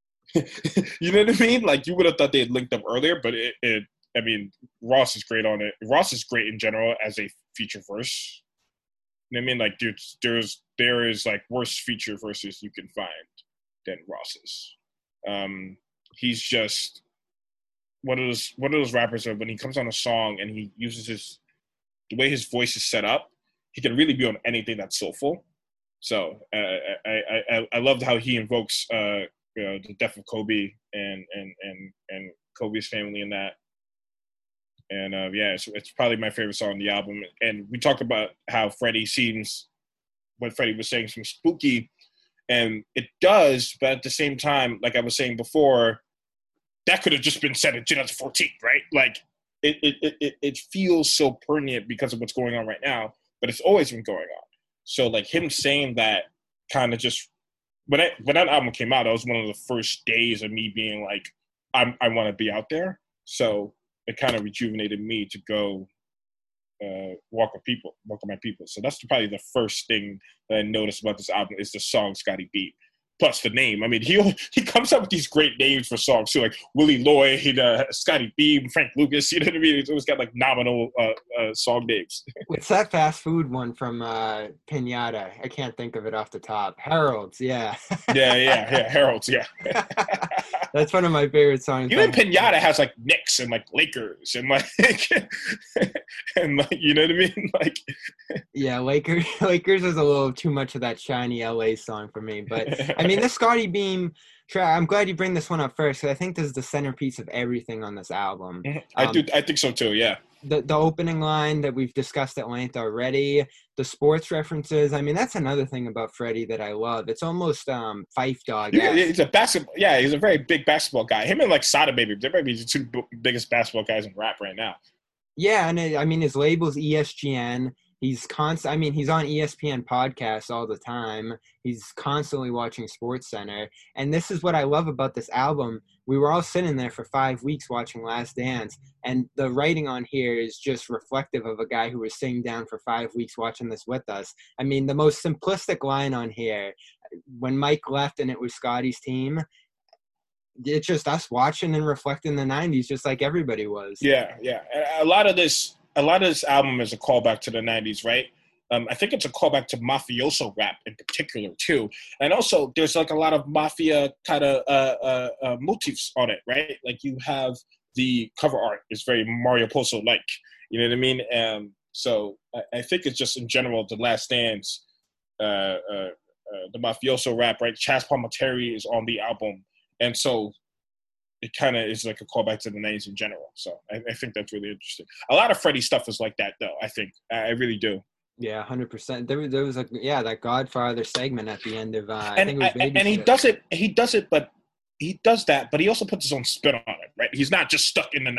You know what I mean? Like you would have thought they had linked up earlier, but it, it. I mean, Ross is great on it. Ross is great in general as a feature verse. You know what I mean? Like there's there's there is like worse feature verses you can find than Ross's. Um, he's just one of those one of those rappers that when he comes on a song and he uses his the way his voice is set up, he can really be on anything that's soulful. So uh, I, I I I loved how he invokes uh, you know, the death of Kobe and and and and Kobe's family in that. And uh, yeah, it's, it's probably my favorite song on the album. And we talked about how Freddie seems, what Freddie was saying, seems spooky, and it does. But at the same time, like I was saying before, that could have just been said in twenty fourteen, right? Like it it it it feels so pertinent because of what's going on right now, but it's always been going on. So like him saying that kind of just when I, when that album came out, that was one of the first days of me being like, I'm, I want to be out there. So it kind of rejuvenated me to go uh, walk with people, walk with my people. So that's probably the first thing that I noticed about this album is the song Scotty Beam. Plus the name. I mean, he he comes up with these great names for songs too, like Willie Lloyd, uh, Scotty Beam, Frank Lucas. You know what I mean? It's always got like nominal uh, uh, song names. What's that fast food one from uh, Pinata? I can't think of it off the top. Harold's, yeah. yeah, yeah, yeah. Harold's, yeah. That's one of my favorite songs. Even Pinata has like Knicks and like Lakers and like and like you know what I mean? Like yeah, Lakers. Lakers is a little too much of that shiny L A song for me, but I mean, this Scotty Beam track, I'm glad you bring this one up first because I think this is the centerpiece of everything on this album. I um, do. I think so too. Yeah. The the opening line that we've discussed at length already, the sports references. I mean, that's another thing about Freddie that I love. It's almost um, Fife Dog. Yeah, he's a basketball. Yeah, he's a very big basketball guy. Him and like Sada Baby, they might be the two biggest basketball guys in rap right now. Yeah, and it, I mean, his label's E S G N. He's constant. I mean, he's on E S P N podcasts all the time. He's constantly watching Sports Center. And this is what I love about this album. We were all sitting there for five weeks watching Last Dance, and the writing on here is just reflective of a guy who was sitting down for five weeks watching this with us. I mean, the most simplistic line on here, when Mike left and it was Scotty's team, it's just us watching and reflecting the nineties just like everybody was. Yeah, yeah. A lot of this a lot of this album is a callback to the nineties, right? Um, I think it's a callback to mafioso rap in particular too, and also there's like a lot of mafia kind of uh, uh, uh, motifs on it, right? Like you have the cover art is very Mario Puzo like, you know what I mean? Um, so I, I think it's just in general the Last Dance, uh, uh, uh, the mafioso rap, right? Chaz Palminteri is on the album, and so it kind of is like a callback to the nineties in general. So I, I think that's really interesting. A lot of Freddie stuff is like that, though. I think I, I really do. Yeah, one hundred percent. There, there was a yeah that Godfather segment at the end of. Uh, and I think it was I, and he does it. He does it, but he does that. But he also puts his own spin on it, right? He's not just stuck in the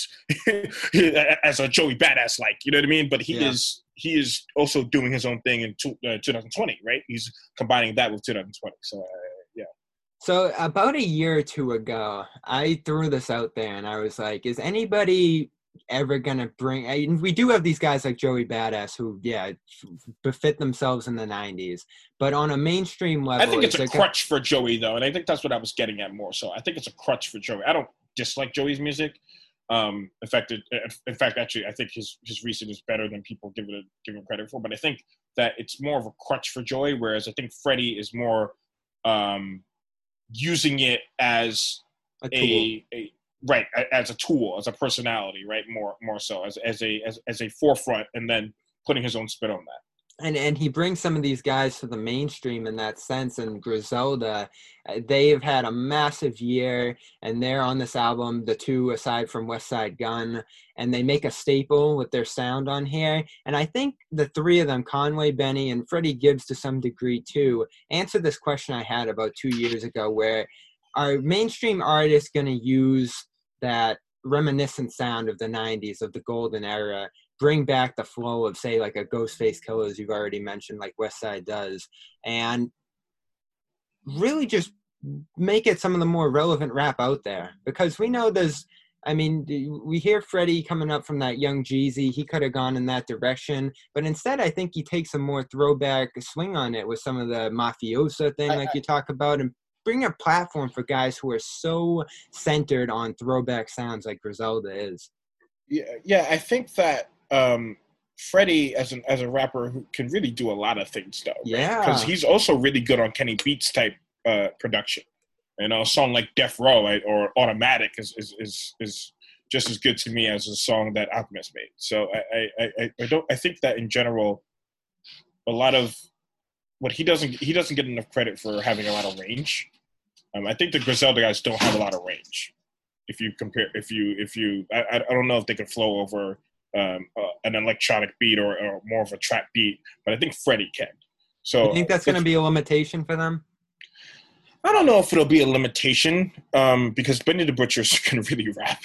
nineties as a Joey Badass, like you know what I mean. But he yeah. is he is also doing his own thing in two, uh, twenty twenty, right? He's combining that with twenty twenty. So uh, yeah. So about a year or two ago, I threw this out there, and I was like, "Is anybody ever gonna bring?" I, we do have these guys like Joey Badass who, yeah, befit themselves in the nineties, but on a mainstream level, I think it's a like crutch a, for Joey, though, and I think that's what I was getting at more. So I think it's a crutch for Joey. I don't dislike Joey's music. Um, in fact, it, in fact, actually, I think his his recent is better than people give it give him credit for. But I think that it's more of a crutch for Joey, whereas I think Freddie is more um, using it as a, a, a right as a tool, as a personality, right? More more so as as a as, as a forefront, and then putting his own spin on that. And and he brings some of these guys to the mainstream in that sense. And Griselda, they have had a massive year, and they're on this album, the two aside from West Side Gun, and they make a staple with their sound on here. And I think the three of them, Conway, Benny, and Freddie Gibbs to some degree too, answered this question I had about two years ago, where are mainstream artists going to use that reminiscent sound of the nineties, of the golden era, bring back the flow of, say, like a Ghostface Killah, as you've already mentioned, like West Side does, and really just make it some of the more relevant rap out there? Because we know there's, I mean, we hear Freddie coming up from that Young Jeezy. He could have gone in that direction, but instead I think he takes a more throwback swing on it with some of the mafiosa thing like you talk about, and bring a platform for guys who are so centered on throwback sounds like Griselda is. Yeah, yeah, I think that um, Freddie, as an as a rapper, who can really do a lot of things, though. Yeah, because right? He's also really good on Kenny Beats type uh, production. You know, a song like Death Row or Automatic is, is is is just as good to me as a song that Alchemist made. So I I, I, I don't I think that in general, a lot of what he doesn't he doesn't get enough credit for having a lot of range. Um, I think the Griselda guys don't have a lot of range. If you compare, if you, if you, I, I don't know if they can flow over um, uh, an electronic beat or, or more of a trap beat, but I think Freddie can. So you think that's going to be a limitation for them? I don't know if it'll be a limitation um, because Benny the Butcher's can really rap.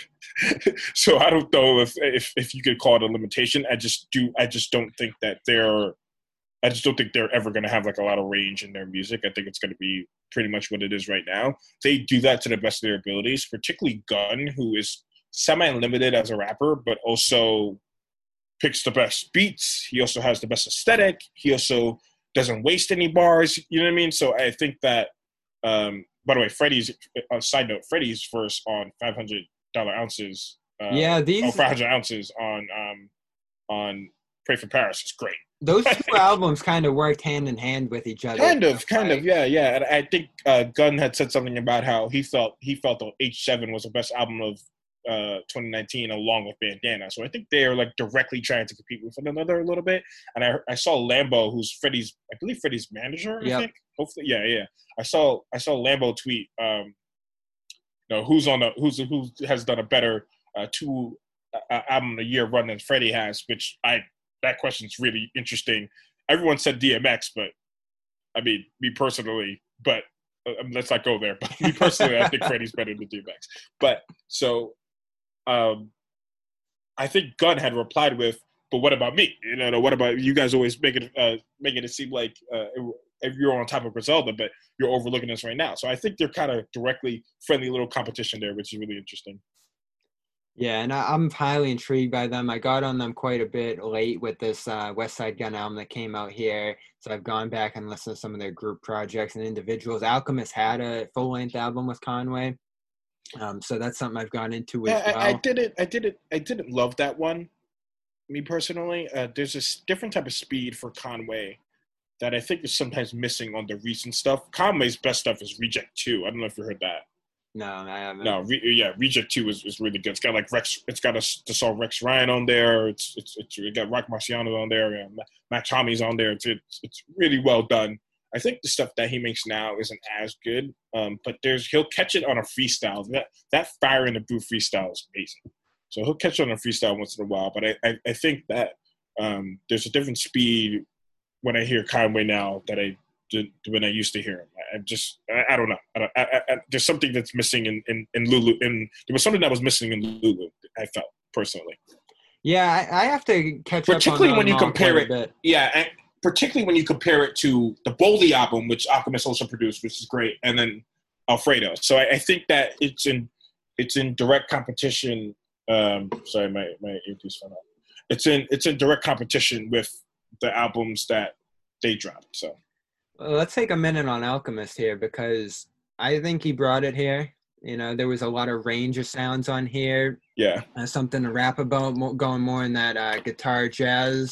So I don't know if, if if you could call it a limitation. I just do. I just don't think that they're. I just don't think they're ever going to have like a lot of range in their music. I think it's going to be pretty much what it is right now. They do that to the best of their abilities, particularly Gunn, who is semi-limited as a rapper, but also picks the best beats. He also has the best aesthetic. He also doesn't waste any bars. You know what I mean? So I think that. Um, by the way, Freddie's on side note, Freddie's verse on five hundred dollar ounces. Uh, yeah, these oh, five hundred ounces on um on Pray for Paris is great. Those two albums kind of worked hand in hand with each other. Kind of, kind of, yeah, yeah. And I think uh, Gunn had said something about how he felt he felt the H seven was the best album of uh, twenty nineteen, along with Bandana. So I think they are like directly trying to compete with one another a little bit. And I I saw Lambo, who's Freddie's, I believe Freddie's manager. Yep. I think, hopefully, yeah, yeah. I saw I saw Lambo tweet, um, you know, who's on the who's who has done a better uh, two uh, album a year run than Freddie has, which I. That question's really interesting. Everyone said D M X, but I mean, me personally, but uh, let's not go there. But me personally, I think Freddie's better than D M X. But so, um, I think Gunn had replied with, "But what about me? You know, what about you guys? Always making it uh, making it seem like uh, if you're on top of Griselda, but you're overlooking us right now." So I think they're kind of directly friendly little competition there, which is really interesting. Yeah, and I, I'm highly intrigued by them. I got on them quite a bit late with this uh, West Side Gun album that came out here. So I've gone back and listened to some of their group projects and individuals. Alchemist had a full-length album with Conway. Um, so that's something I've gone into as yeah, well. I, I didn't, I didn't, I didn't love that one. Me personally, uh, there's a different type of speed for Conway that I think is sometimes missing on the recent stuff. Conway's best stuff is Reject two. I don't know if you heard that. No, I haven't. No, re, yeah, Reject two is, is really good. It's got like Rex. It's got a, the song Rex Ryan on there. It's it's it's it got Rock Marciano on there. Yeah, Matt Tommy's on there. It's, it's it's really well done. I think the stuff that he makes now isn't as good, um, but there's he'll catch it on a freestyle. That that Fire in the Booth freestyle is amazing. So he'll catch it on a freestyle once in a while. But I I, I think that um, there's a different speed when I hear Conway now that I did when I used to hear him. I, I just I, I don't know. I don't, I, I, there's something that's missing in, in, in Lulu. And there was something that was missing in Lulu. I felt personally. Yeah, I, I have to catch particularly up on when you compare it. Bit. Yeah, and particularly when you compare it to the Boldy album, which Alchemist also produced, which is great, and then Alfredo. So I, I think that it's in it's in direct competition. Um, sorry, my my earpiece fell out. It's in it's in direct competition with the albums that they dropped. So well, let's take a minute on Alchemist here because I think he brought it here. You know, there was a lot of range of sounds on here. Yeah, uh, something to rap about, more, going more in that uh, guitar jazz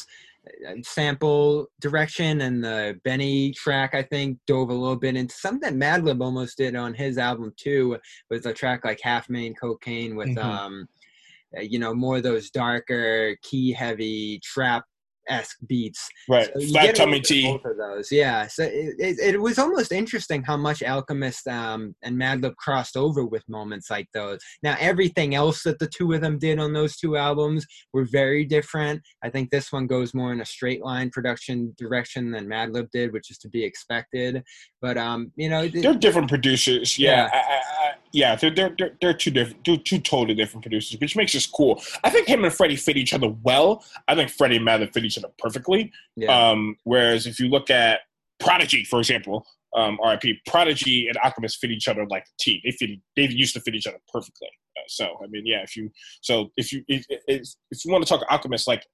sample direction, and the Benny track I think dove a little bit into something that Madlib almost did on his album too, with a track like Half Main Cocaine with mm-hmm. um you know, more of those darker key heavy trap esque beats, right? So Flat Tummy Tea, both of those, yeah. So it, it, it was almost interesting how much Alchemist um, and Madlib crossed over with moments like those. Now everything else that the two of them did on those two albums were very different. I think this one goes more in a straight line production direction than Madlib did, which is to be expected. But um, you know, they're different producers. Yeah, yeah. I, I, I, yeah, they're, they're they're they're two different, two, two totally different producers, which makes this cool. I think him and Freddie fit each other well. I think Freddie and Madlib fit each other perfectly. Yeah. Um, whereas if you look at Prodigy, for example, um, R I P, Prodigy and Alchemist fit each other like a team. They fit. They used to fit each other perfectly. Uh, so I mean, yeah. If you so if you if, if, if you want to talk Alchemist, like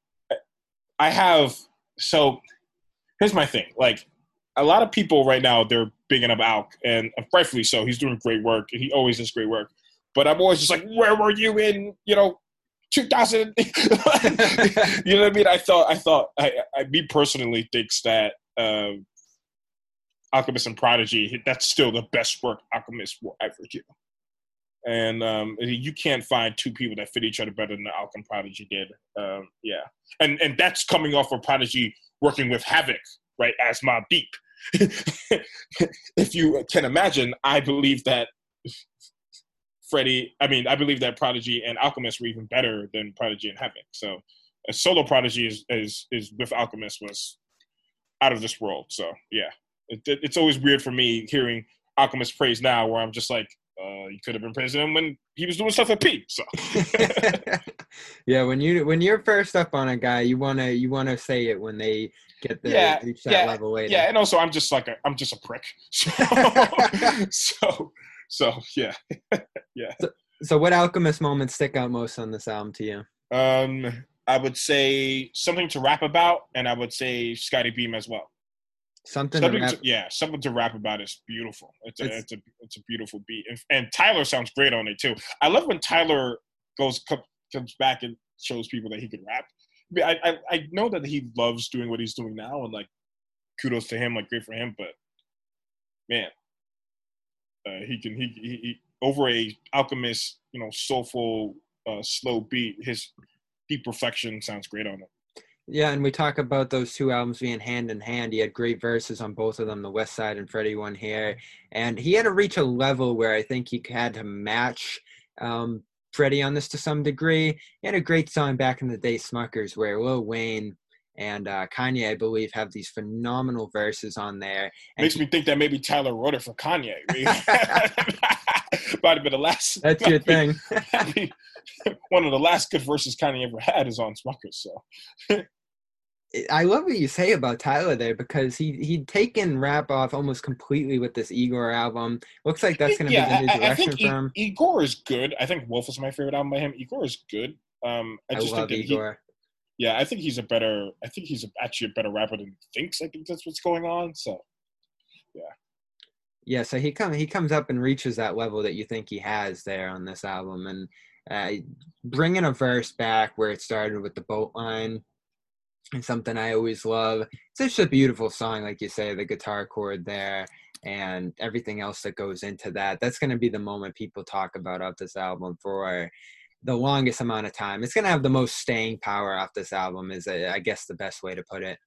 I have. So here's my thing. Like a lot of people right now, they're bigging up Alk, and rightfully so. He's doing great work. He always does great work. But I'm always just like, where were you in, you know, two thousand? You know what I mean? I thought, I thought, I, I me personally thinks that um, Alchemist and Prodigy, that's still the best work Alchemist will ever do. And um, you can't find two people that fit each other better than Alk and Prodigy did. Um, yeah. And and that's coming off of Prodigy working with Havoc, right, as Mobb Deep. if you can imagine, I believe that Freddie, I mean, I believe that Prodigy and Alchemist were even better than Prodigy and Havoc. So a solo Prodigy is, is, is with Alchemist was out of this world. So, yeah. It, it's always weird for me hearing Alchemist praise now where I'm just like, uh, you could have been praising him when he was doing stuff at P. So, yeah, when you when you're first up on a guy, you wanna you wanna say it when they get the yeah, reach that yeah, level later. Yeah, and also I'm just like a, I'm just a prick. So, so, so yeah, yeah. So, so, what Alchemist moments stick out most on this album to you? Um, I would say something to rap about, and I would say Scotty Beam as well. Something, something to to, yeah, something to rap about is beautiful. It's a, it's, it's a, it's a beautiful beat, and, and Tyler sounds great on it too. I love when Tyler goes comes back and shows people that he can rap. I, mean, I, I I know that he loves doing what he's doing now, and like kudos to him, like great for him. But man, uh, he can he, he, he over a Alchemist, you know, soulful, uh, slow beat. His deep reflection sounds great on it. Yeah, and we talk about those two albums being hand in hand. He had great verses on both of them, the West Side and Freddie one here. And he had to reach a level where I think he had to match um, Freddie on this to some degree. He had a great song back in the day, Smuckers, where Lil Wayne and uh, Kanye, I believe, have these phenomenal verses on there. And Makes me think that maybe Tyler wrote it for Kanye. Might have been the last. That's your thing. One of the last good verses Kanye ever had is on Smuckers. So. I love what you say about Tyler there because he he'd taken rap off almost completely with this Igor album. Looks like that's going to yeah, be the new I, direction I think for him. I, Igor is good. I think Wolf is my favorite album by him. Igor is good. Um, I I just love think that Igor. He, yeah, I think he's a better. I think he's a, actually a better rapper than he thinks. I think that's what's going on. So, yeah. Yeah, so he comes he comes up and reaches that level that you think he has there on this album, and uh, bringing a verse back where it started with the boat line. And something I always love. It's just a beautiful song, like you say, the guitar chord there and everything else that goes into that. That's going to be the moment people talk about off this album for the longest amount of time. It's going to have the most staying power off this album is, uh, I guess, the best way to put it.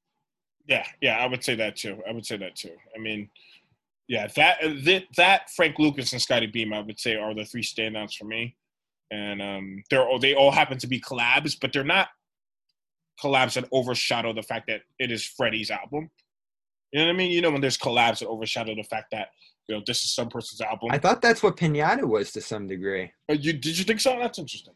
Yeah, yeah, I would say that too. I would say that too. I mean, yeah, that that, that Frank Lucas and Scotty Beam, I would say, are the three standouts for me. And um, they're they all happen to be collabs, but they're not collabs that overshadow the fact that it is Freddie's album. You know what I mean? You know when there's collabs that overshadow the fact that, you know, this is some person's album. I thought that's what Pinata was to some degree. Uh, you did you think so? That's interesting.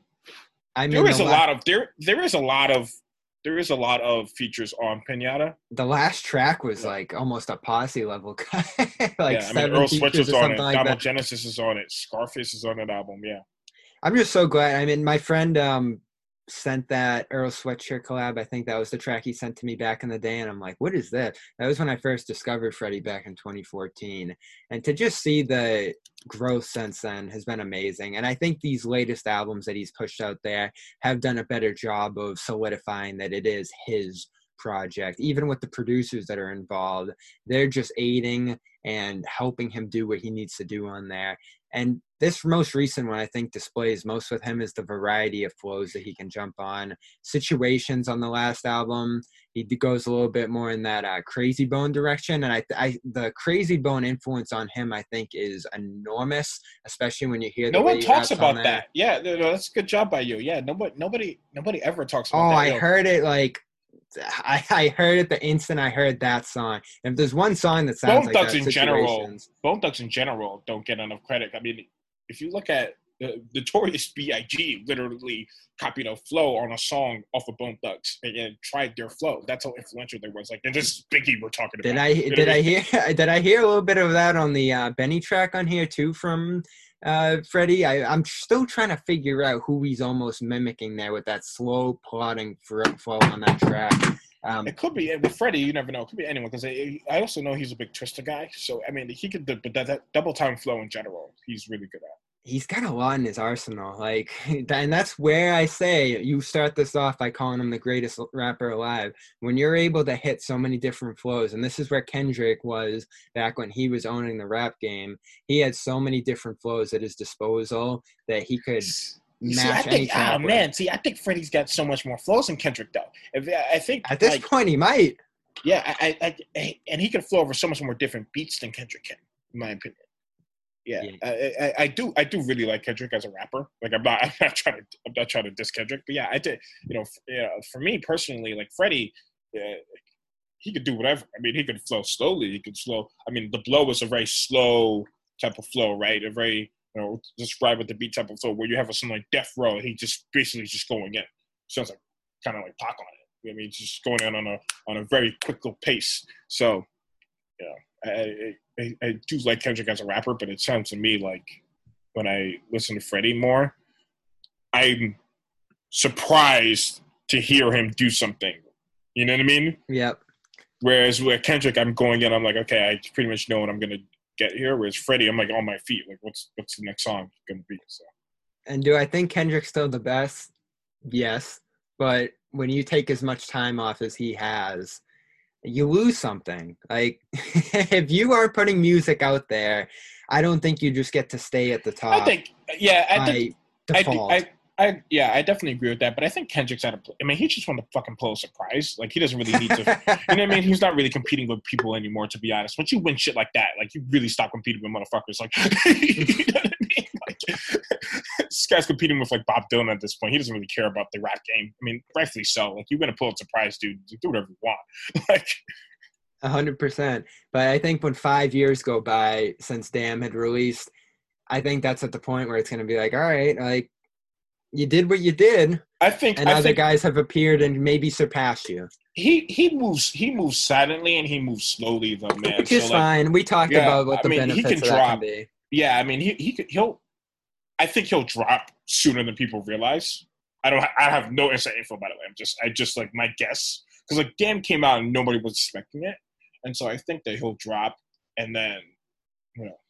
I mean, there is the a la- lot of there there is a lot of there is a lot of features on Pinata. The last track was yeah. like almost a posse level guy. like yeah, I mean, Earl Switch is on it. Like Damo Genesis is on it. Scarface is on that album. Yeah. I'm just so glad. I mean, my friend um, sent that Earl Sweatshirt collab. I think that was the track he sent to me back in the day. And I'm like, what is that? That was when I first discovered Freddie back in twenty fourteen. And to just see the growth since then has been amazing. And I think these latest albums that he's pushed out there have done a better job of solidifying that it is his project. Even with the producers that are involved, they're just aiding and helping him do what he needs to do on there. And this most recent one, I think, displays most with him is the variety of flows that he can jump on. Situations on the last album, he goes a little bit more in that uh, Crazy Bone direction. And I, I, the Crazy Bone influence on him, I think, is enormous, especially when you hear the No way one talks about that. that. Yeah, no, no, that's a good job by you. Yeah, nobody, nobody, nobody ever talks about oh, that. Oh, I Yo. heard it like. I, I heard it the instant I heard that song. And if there's one song that sounds Bone like Thugs that, in general, Bone Thugs in general don't get enough credit. I mean, if you look at the Notorious B I G literally copied a flow on a song off of Bone Thugs and, and tried their flow. That's how influential they was. Like, and this is Biggie we're talking about. Did I did I hear did I hear a little bit of that on the uh, Benny track on here too from uh, Freddie? I, I'm still trying to figure out who he's almost mimicking there with that slow plodding flow on that track. Um, it could be with Freddie. You never know. It could be anyone because I, I also know he's a big Twista guy. So I mean, he could. But that, that double time flow in general, he's really good at. He's got a lot in his arsenal, like, and that's where I say you start this off by calling him the greatest rapper alive. When you're able to hit so many different flows, and this is where Kendrick was back when he was owning the rap game. He had so many different flows at his disposal that he could. See, I think, oh man, see, I think Freddie's got so much more flows than Kendrick, though. If I think at this like, point he might. Yeah, I, I, I, and he can flow over so much more different beats than Kendrick can, in my opinion. Yeah, Yeah. I, I, I do, I do really like Kendrick as a rapper. Like, I'm not, I'm not trying to, I'm not trying to diss Kendrick, but yeah, I did. You know, yeah, for me personally, like Freddie, yeah, he could do whatever. I mean, he could flow slowly. He could slow. I mean, the blow is a very slow type of flow, right? A very, you know, just ride with the beat type of flow where you have a something like Death Row. He just basically just going in. Sounds like kind of like Pac on it. I mean, just going in on a on a very quick pace. So, you know, I, I I do like Kendrick as a rapper, but it sounds to me like when I listen to Freddie more, I'm surprised to hear him do something. You know what I mean? Yep. Whereas with Kendrick, I'm going in, I'm like, okay, I pretty much know what I'm gonna get here. Whereas Freddie, I'm like on my feet, like, what's what's the next song gonna be? So. And do I think Kendrick's still the best? Yes, but when you take as much time off as he has, you lose something. Like if you are putting music out there, I don't think you just get to stay at the top. I think, yeah, I by think, default. I, I, I, yeah, I definitely agree with that. But I think Kendrick's at a. I mean, he just won the fucking Pulitzer Prize. Like, he doesn't really need to. You know what I mean? He's not really competing with people anymore, to be honest. Once you win shit like that, like, you really stop competing with motherfuckers. Like, you know what I mean? Like, this guy's competing with like Bob Dylan at this point. He doesn't really care about the rap game. I mean, rightfully so. Like, you win a Pulitzer Prize, dude. Do whatever you want. Like. A hundred percent. But I think when five years go by since Damn had released, I think that's at the point where it's going to be like, all right, like you did what you did. I think, and I other think guys have appeared and maybe surpassed you. He he moves he moves silently and he moves slowly though, man. Which is so, like, fine. We talked yeah, about what I the mean, he benefits can of drop. that can be. Yeah, I mean, he he could, he'll. I think he'll drop sooner than people realize. I don't. I have no inside info, by the way. I'm just. I just like my guess because like Damn came out and nobody was expecting it, and so I think that he'll drop, and then, you know,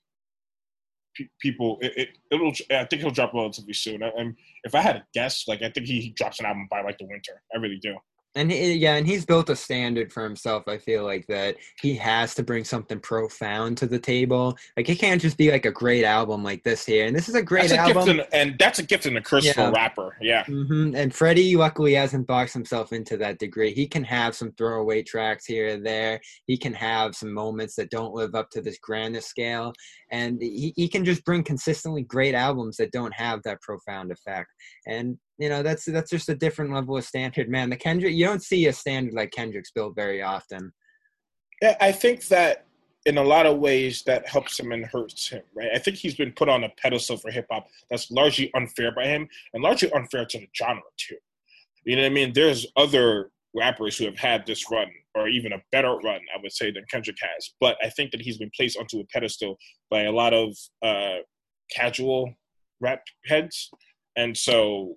pe- people. It, it it'll. I think he'll drop relatively soon. And if I had to guess, like I think he, he drops an album by like the winter. I really do. And he, yeah, and he's built a standard for himself. I feel like that he has to bring something profound to the table. Like it can't just be like a great album like this here. And this is a great that's a album. Gift and, and that's a gift and a curse yeah. for a rapper. Yeah. Mm-hmm. And Freddie luckily hasn't boxed himself into that degree. He can have some throwaway tracks here and there. He can have some moments that don't live up to this grandest scale. And he, he can just bring consistently great albums that don't have that profound effect. And you know, that's that's just a different level of standard, man. The Kendrick, you don't see a standard like Kendrick's built very often. Yeah, I think that in a lot of ways that helps him and hurts him, right? I think he's been put on a pedestal for hip hop that's largely unfair by him and largely unfair to the genre too. You know what I mean? There's other rappers who have had this run or even a better run, I would say, than Kendrick has. But I think that he's been placed onto a pedestal by a lot of uh, casual rap heads. And so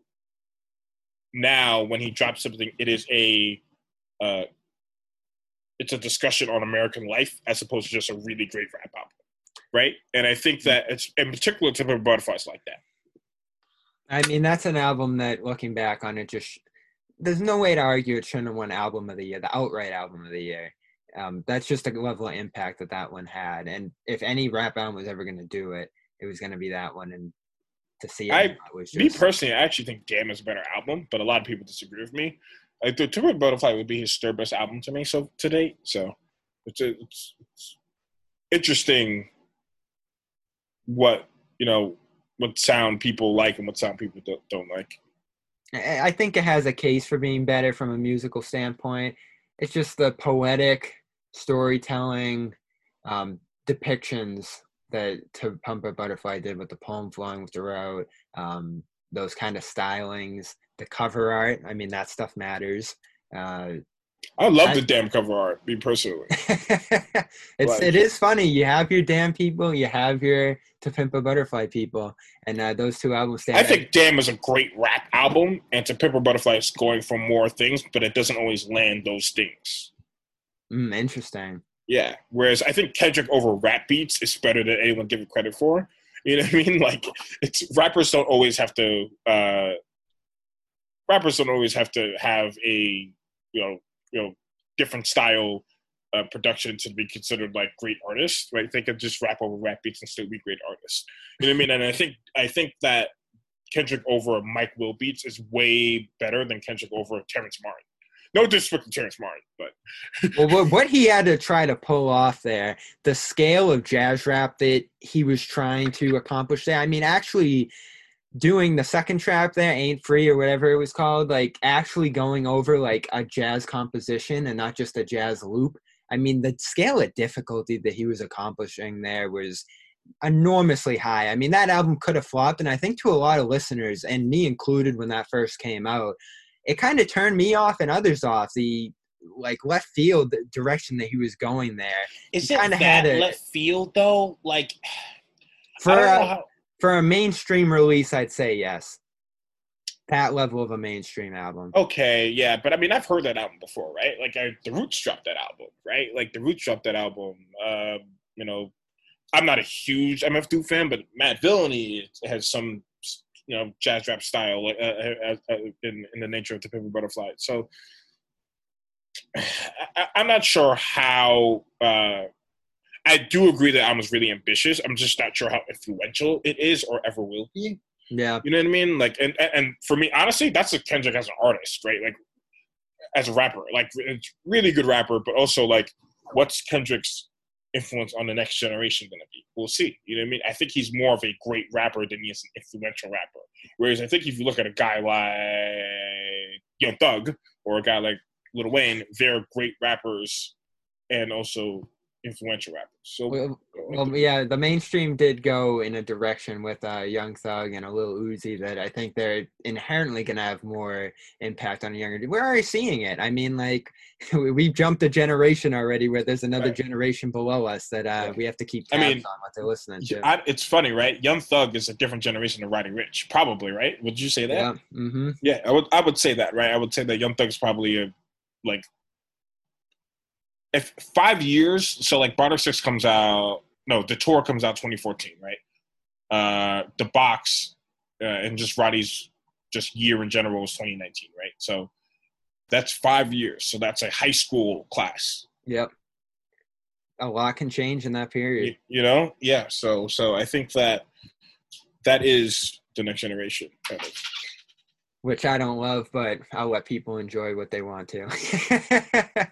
now when he drops something, it is a uh, it's a discussion on American life as opposed to just a really great rap album, right? And I think that it's in particular to Pimp a Butterfly's like that. I mean, that's an album that, looking back on it, just there's no way to argue it shouldn't have won Album of the Year, the outright Album of the Year. Um, that's just the level of impact that that one had. And if any rap album was ever going to do it, it was going to be that one. And to see it, I, was just... me personally, I actually think Damn is a better album, but a lot of people disagree with me. Like the Pimp a Butterfly would be his third best album to me so to date. So it's, a, it's it's interesting what you know what sound people like and what sound people don't, don't like. I think it has a case for being better from a musical standpoint. It's just the poetic storytelling um, depictions that To Pump a Butterfly did with the poem flowing throughout, um, those kind of stylings, the cover art. I mean, that stuff matters. Uh, I love I, the Damn cover art, me personally. it's like, it is funny. You have your Damn people, you have your To Pimp a Butterfly people, and uh, those two albums stand I out. think Damn is a great rap album, and To Pimp a Butterfly is going for more things, but it doesn't always land those things. Mm, interesting. Yeah, whereas I think Kendrick over rap beats is better than anyone give it credit for. You know what I mean? Like, it's rappers don't always have to. Uh, rappers don't always have to have a you know you know different style uh, production to be considered like great artists. Right? They could just rap over rap beats and still be great artists. You know what I mean? And I think I think that Kendrick over Mike Will beats is way better than Kendrick over Terrence Martin. No disrespect to Terrence Martin, but well, what, what he had to try to pull off there, the scale of jazz rap that he was trying to accomplish there. I mean, actually doing the second trap there, Ain't Free or whatever it was called, like actually going over like a jazz composition and not just a jazz loop. I mean, the scale of difficulty that he was accomplishing there was enormously high. I mean, that album could have flopped, and I think to a lot of listeners, and me included when that first came out, it kind of turned me off and others off, the like left field direction that he was going there. Is He it kinda that had a- left field though? Like, For I don't know a, how. for a mainstream release, I'd say yes. That level of a mainstream album. okay, yeah, but I mean, I've heard that album before, right? Like, I, the Roots dropped that album, right? Like, the Roots dropped that album. Um, you know, I'm not a huge M F Doom fan, but Matt Villainy has some, you know, jazz rap style uh, uh, uh, in in the nature of To Pimp a Butterfly. So, I, I'm not sure how. Uh, I do agree that album was really ambitious. I'm just not sure how influential it is or ever will be. Yeah. You know what I mean? Like, and and for me, honestly, that's a Kendrick as an artist, right? Like, as a rapper, like, it's really good rapper, but also like, what's Kendrick's influence on the next generation going to be? We'll see. You know what I mean? I think he's more of a great rapper than he is an influential rapper. Whereas I think if you look at a guy like Young Thug or a guy like Lil Wayne, they're great rappers and also influential rappers. So, Well, well, yeah, the mainstream did go in a direction with uh, Young Thug and a Lil Uzi that I think they're inherently going to have more impact on younger. We're already seeing it. I mean, like, we've jumped a generation already where there's another Right. generation below us that uh, Right. we have to keep I tabs mean, on what they're listening to. I, it's funny, right? Young Thug is a different generation than Roddy Ricch, probably, right? Would you say that? Yeah. Mm-hmm. Yeah, I would. I would say that, right? I would say that Young Thug's probably a like if five years. So like, Barter Six comes out. No, the tour comes out twenty fourteen, right? Uh, the box uh, and just Roddy's just year in general was twenty nineteen, right? So that's five years. So that's a high school class. Yep. A lot can change in that period. You, you know, yeah. So so I think that that is the next generation. Kind of. Which I don't love, but I'll let people enjoy what they want to.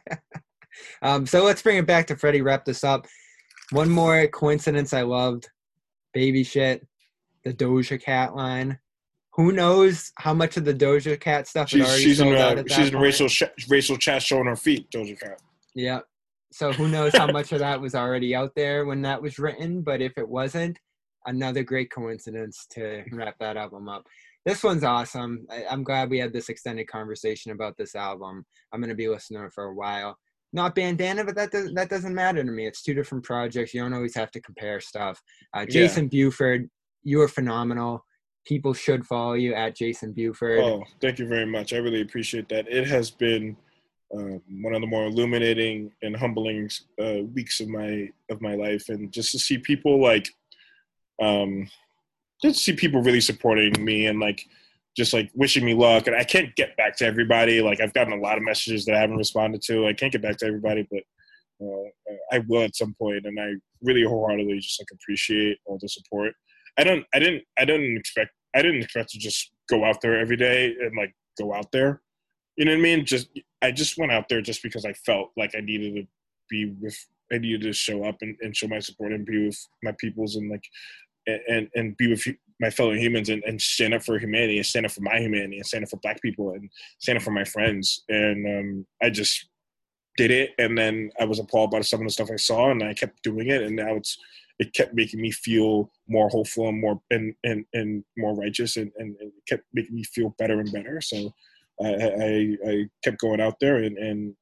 um, so let's bring it back to Freddie. Wrap this up. One more coincidence I loved. Baby Shit, the Doja Cat line. Who knows how much of the Doja Cat stuff had She's already she's in sold out a, at that she's in point? racial sh- racial chat showing her feet. Doja Cat. Yeah. So who knows how much of that was already out there when that was written, but if it wasn't, another great coincidence to wrap that album up. This one's awesome. I, I'm glad we had this extended conversation about this album. I'm going to be listening to it for a while. Not Bandana, but that doesn't, that doesn't matter to me. It's two different projects. You don't always have to compare stuff. Uh, Jason yeah. Buford, you are phenomenal. People should follow you at Jason Buford. Oh, thank you very much. I really appreciate that. It has been uh, one of the more illuminating and humbling uh, weeks of my of my life, and just to see people like, um, just to see people really supporting me and like, just like wishing me luck. And I can't get back to everybody. Like, I've gotten a lot of messages that I haven't responded to. I can't get back to everybody, but uh, I will at some point. And I really wholeheartedly just like appreciate all the support. I don't, I didn't, I didn't expect, I didn't expect to just go out there every day and like go out there. You know what I mean? Just, I just went out there just because I felt like I needed to be with, I needed to show up and, and show my support and be with my peoples and like, and, and be with my fellow humans and, and stand up for humanity and stand up for my humanity and stand up for Black people and stand up for my friends. And um, I just did it. And then I was appalled by some of the stuff I saw, and I kept doing it. And now it's, it kept making me feel more hopeful and more and and, and more righteous, and, and it kept making me feel better and better. So I I, I kept going out there, and, and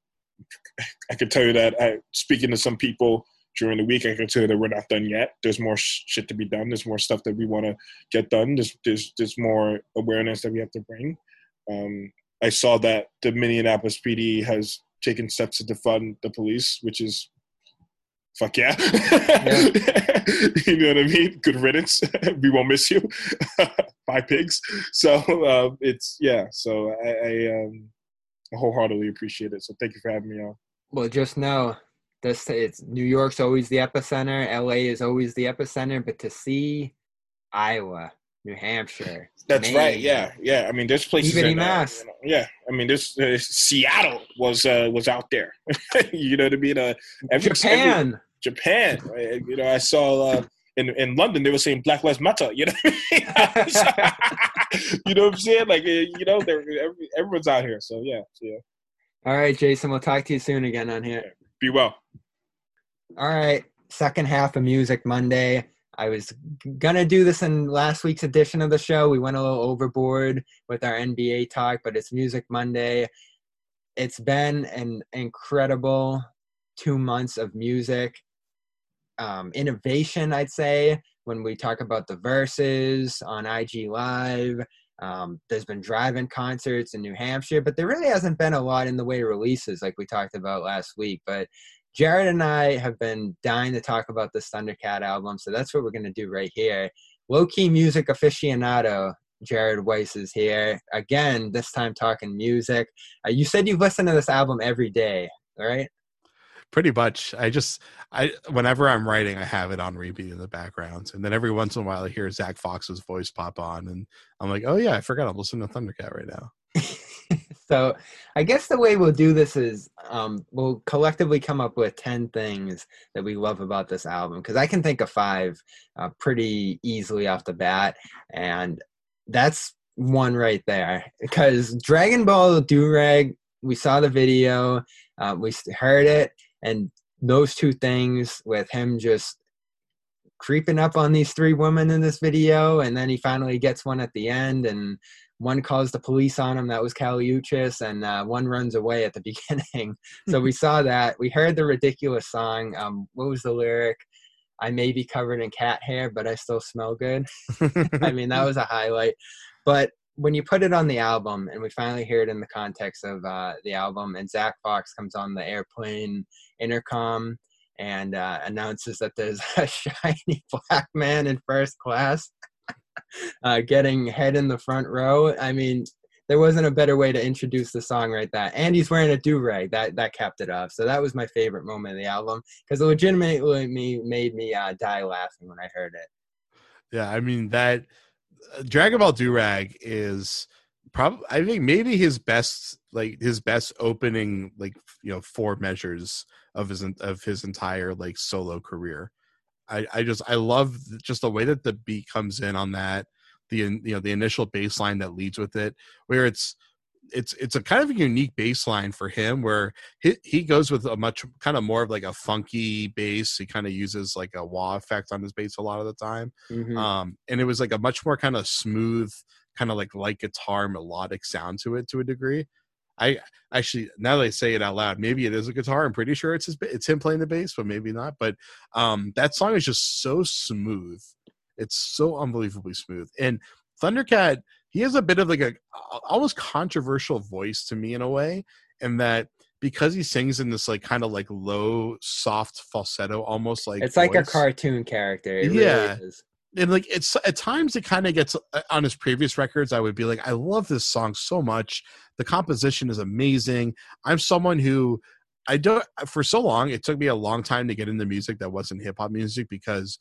I can tell you that I speaking to some people during the week, I can tell you that we're not done yet. There's more sh- shit to be done. There's more stuff that we want to get done. There's, there's there's more awareness that we have to bring. Um, I saw that the Minneapolis P D has taken steps to defund the police, which is fuck yeah. yeah. You know what I mean? Good riddance. We won't miss you. Bye, pigs. So uh, it's, yeah. So I, I um, wholeheartedly appreciate it. So thank you for having me on. Well, just know this, it's New York's always the epicenter. L A is always the epicenter. But to see Iowa New Hampshire. That's Maine, right. Yeah, yeah. I mean, there's places Peabody, in uh, Mass. you know, yeah. I mean, there's uh, Seattle was uh, was out there. You know what I mean? Uh, every, Japan. Every, Japan. Right? You know, I saw uh, in in London they were saying Black Lives Matter. You know what I mean? You know what I'm saying? Like, you know, they're, every, everyone's out here. So yeah, so, yeah. All right, Jason. We'll talk to you soon again on here. Be well. All right. Second half of Music Monday. I was going to do this in last week's edition of the show. We went a little overboard with our N B A talk, but it's Music Monday. It's been an incredible two months of music um, innovation, I'd say, when we talk about the verses on I G Live. Um, there's been drive-in concerts in New Hampshire, but there really hasn't been a lot in the way of releases like we talked about last week. But Jared and I have been dying to talk about this Thundercat album, so that's what we're going to do right here. Low-key music aficionado, Jared Weiss is here. Again, this time talking music. Uh, you said you listen to this album every day, right? Pretty much. I just, I whenever I'm writing, I have it on repeat in the background. And then every once in a while, I hear Zach Fox's voice pop on. And I'm like, oh, yeah, I forgot I'm listening to Thundercat right now. So I guess the way we'll do this is um, we'll collectively come up with ten things that we love about this album, because I can think of five uh, pretty easily off the bat, and that's one right there. Because Dragon Ball Durag, we saw the video, uh, we heard it, and those two things with him just creeping up on these three women in this video, and then he finally gets one at the end, and one calls the police on him. That was Caliuchis, and uh, one runs away at the beginning. So we saw that. We heard the ridiculous song. Um, what was the lyric? I may be covered in cat hair, but I still smell good. I mean, that was a highlight. But when you put it on the album, and we finally hear it in the context of uh, the album, and Zach Fox comes on the airplane intercom and uh, announces that there's a shiny black man in first class. Uh, getting head in the front row. I mean, there wasn't a better way to introduce the song right there. And he's wearing a do-rag. That that capped it off. So that was my favorite moment of the album, because it legitimately me, made me uh, die laughing when I heard it. Yeah, I mean, that uh, Dragon Ball Durag is probably, I think, maybe his best, like his best opening, like, you know, four measures of his of his entire like solo career. I, I just I love just the way that the beat comes in on that, the you know the initial bass line that leads with it, where it's it's it's a kind of a unique bass line for him, where he he goes with a much kind of more of like a funky bass. He kind of uses like a wah effect on his bass a lot of the time, Mm-hmm. um, and it was like a much more kind of smooth, kind of like light guitar melodic sound to it to a degree. I actually, now that I say it out loud, maybe it is a guitar. I'm pretty sure it's his, it's him playing the bass, but maybe not. But um, that song is just so smooth. It's so unbelievably smooth. And Thundercat, he has a bit of like a almost controversial voice to me in a way, in that because he sings in this like kind of like low, soft falsetto, almost like it's like voice. a cartoon character. It Yeah. really is. And like it's at times it kind of gets on his previous records. I would be like, I love this song so much. The composition is amazing. I'm someone who I don't for so long. It took me a long time to get into music that wasn't hip hop music, because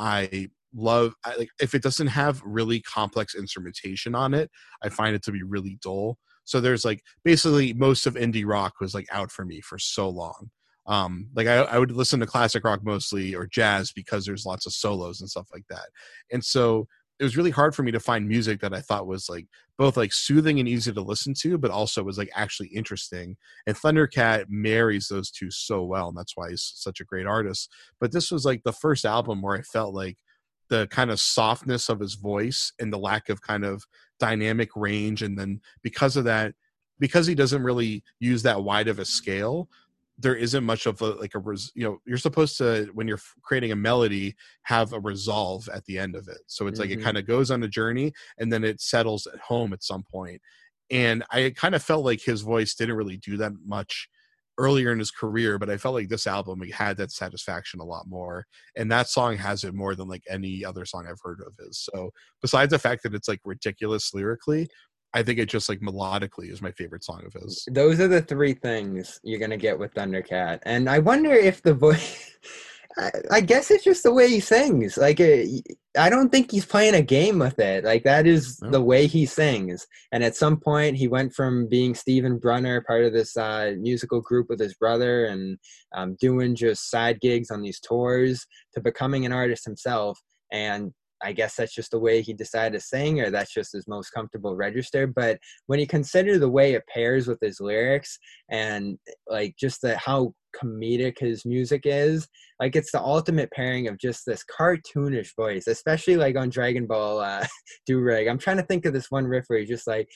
I love I, like if it doesn't have really complex instrumentation on it, I find it to be really dull. So there's like basically most of indie rock was like out for me for so long. Um, like I, I would listen to classic rock mostly, or jazz, because there's lots of solos and stuff like that. And so it was really hard for me to find music that I thought was like both like soothing and easy to listen to, but also was like actually interesting. And Thundercat marries those two so well. And that's why he's such a great artist. But this was like the first album where I felt like the kind of softness of his voice and the lack of kind of dynamic range. And then because of that, because he doesn't really use that wide of a scale, there isn't much of a like a res, you know you're supposed to, when you're creating a melody, have a resolve at the end of it. So it's mm-hmm. like it kind of goes on a journey and then it settles at home at some point. And I kind of felt like his voice didn't really do that much earlier in his career, but I felt like this album he had that satisfaction a lot more, and that song has it more than like any other song I've heard of his. So besides the fact that it's like ridiculous lyrically, I think it just like melodically is my favorite song of his. Those are the three things you're going to get with Thundercat. And I wonder if the voice, I, I guess it's just the way he sings. Like, uh, I don't think he's playing a game with it. Like, that is No. the way he sings. And at some point, he went from being Stephen Brunner, part of this uh, musical group with his brother, and um, doing just side gigs on these tours, to becoming an artist himself. And I guess that's just the way he decided to sing, or that's just his most comfortable register. But when you consider the way it pairs with his lyrics, and like just the how comedic his music is, like it's the ultimate pairing of just this cartoonish voice, especially like on Dragon Ball uh, Do-Rag. I'm trying to think of this one riff where he's just like,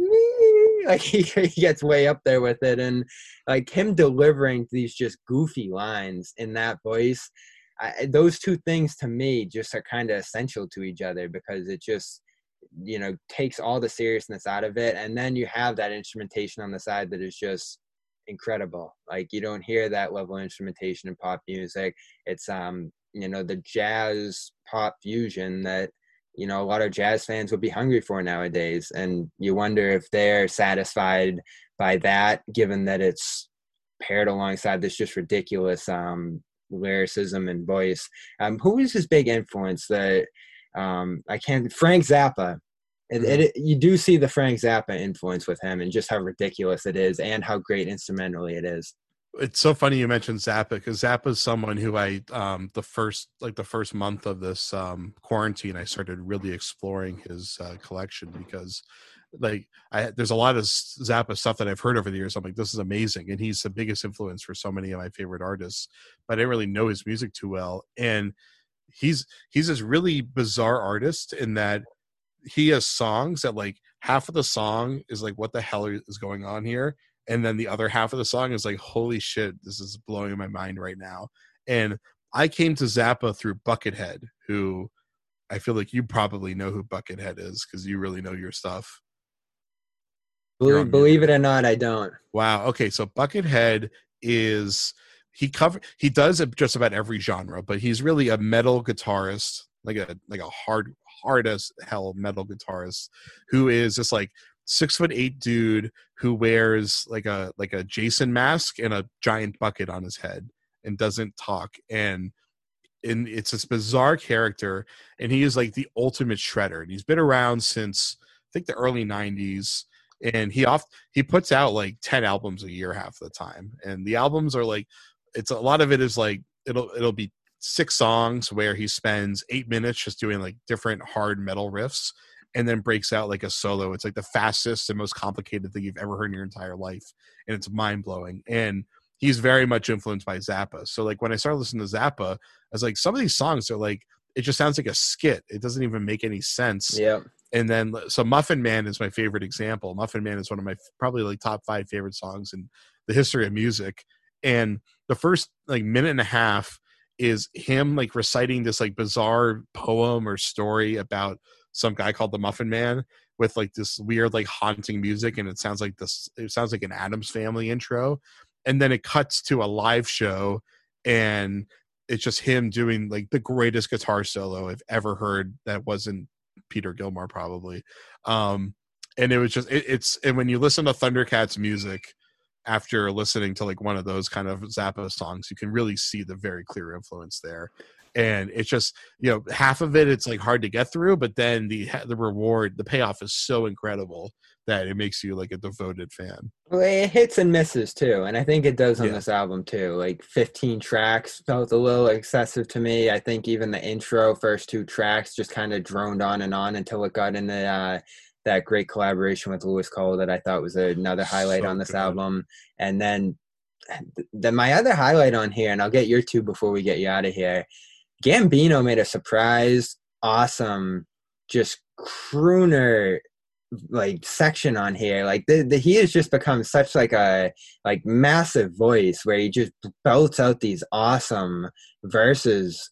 like he, he gets way up there with it, and like him delivering these just goofy lines in that voice. I, those two things to me just are kind of essential to each other, because it just, you know, takes all the seriousness out of it. And then you have that instrumentation on the side that is just incredible. Like, you don't hear that level of instrumentation in pop music. It's, um, you know, the jazz pop fusion that, you know, a lot of jazz fans would be hungry for nowadays. And you wonder if they're satisfied by that, given that it's paired alongside this just ridiculous, um, lyricism and voice. Um, who was his big influence? That um, I can't. Frank Zappa. It, Mhm. it, you do see the Frank Zappa influence with him, and just how ridiculous it is, and how great instrumentally it is. It's so funny you mentioned Zappa, because Zappa is someone who I um the first like the first month of this um quarantine, I started really exploring his uh, collection, because like I there's a lot of Zappa stuff that I've heard over the years. I'm like, this is amazing, and he's the biggest influence for so many of my favorite artists, but I didn't really know his music too well. And he's he's this really bizarre artist in that he has songs that like half of the song is like, what the hell is going on here, and then the other half of the song is like, holy shit, this is blowing my mind right now. And I came to Zappa through Buckethead, who I feel like you probably know who Buckethead is, because you really know your stuff. Believe, believe it or not, I don't. Wow. Okay, so Buckethead is he cover he does just about every genre, but he's really a metal guitarist, like a like a hard hard as hell metal guitarist, who is just like six foot eight dude who wears like a like a Jason mask and a giant bucket on his head and doesn't talk. And and it's this bizarre character, and he is like the ultimate shredder, and he's been around since I think the early nineties. And he off he puts out like ten albums a year half the time, and the albums are like, it's a lot of it is like it'll it'll be six songs where he spends eight minutes just doing like different hard metal riffs, and then breaks out like a solo. It's like the fastest and most complicated thing you've ever heard in your entire life, and it's mind-blowing. And he's very much influenced by Zappa. So like when I started listening to Zappa, I was like, some of these songs are like, it just sounds like a skit. It doesn't even make any sense. Yeah. And then, so Muffin Man is my favorite example. Muffin Man is one of my probably like top five favorite songs in the history of music. And the first like minute and a half is him like reciting this like bizarre poem or story about some guy called the Muffin Man, with like this weird like haunting music, and it sounds like this. It sounds like an Addams Family intro, and then it cuts to a live show, and it's just him doing like the greatest guitar solo I've ever heard. That wasn't Peter Gilmore probably. Um, and it was just, it, it's, and when you listen to Thundercats music after listening to like one of those kind of Zappa songs, you can really see the very clear influence there. And it's just, you know, half of it, it's like hard to get through, but then the, the reward, the payoff is so incredible that it makes you like a devoted fan. Well, it hits and misses too, and I think it does on Yeah. this album too. Like fifteen tracks felt a little excessive to me. I think even the intro, first two tracks, just kind of droned on and on until it got into uh, that great collaboration with Lewis Cole that I thought was another highlight So on this good. album. And then, then my other highlight on here, and I'll get your two before we get you out of here. Gambino made a surprise, awesome, just crooner like section on here. Like the, the he has just become such like a like massive voice where he just belts out these awesome verses.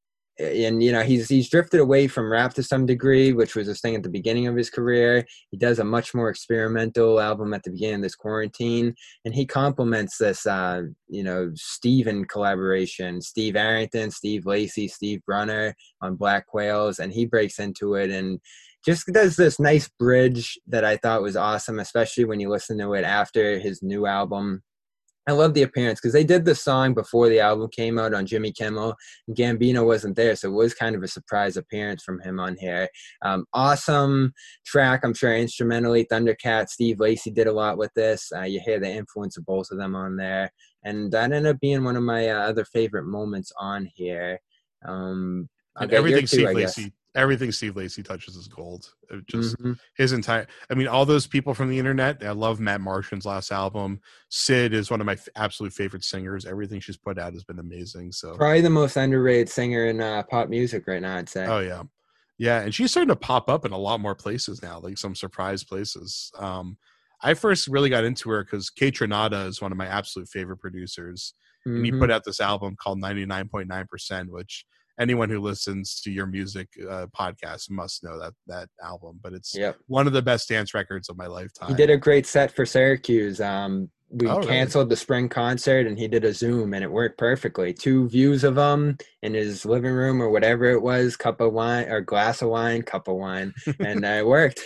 And you know, he's he's drifted away from rap to some degree, which was his thing at the beginning of his career. He does a much more experimental album at the beginning of this quarantine, and he complements this uh you know Steven collaboration, Steve Arrington, Steve Lacy, Steve Brunner on Black Whales, and he breaks into it and just does this nice bridge that I thought was awesome, especially when you listen to it after his new album I love the appearance because they did the song before the album came out on Jimmy Kimmel. And Gambino wasn't there, so it was kind of a surprise appearance from him on here. Um, awesome track, I'm sure instrumentally. Thundercat, Steve Lacy did a lot with this. Uh, you hear the influence of both of them on there. And that ended up being one of my uh, other favorite moments on here. Um, I'll And get your everything two, Steve I guess. Lacy, everything Steve Lacy touches is gold. It just Mhm. his entire. I mean, all those people from the internet. I love Matt Martian's last album. Sid is one of my f- absolute favorite singers. Everything she's put out has been amazing. So, Probably the most underrated singer in uh, pop music right now, I'd say. oh yeah, yeah, and she's starting to pop up in a lot more places now, like some surprise places. Um, I first really got into her because Kate Renata is one of my absolute favorite producers, and he Mhm. put out this album called ninety-nine point nine percent, which anyone who listens to your music uh, podcast must know that that album. But it's Yep. one of the best dance records of my lifetime. He did a great set for Syracuse. Um, we Oh, really? canceled the spring concert and he did a Zoom and it worked perfectly. Two views of him in his living room or whatever it was, cup of wine or glass of wine, cup of wine, and uh, it worked.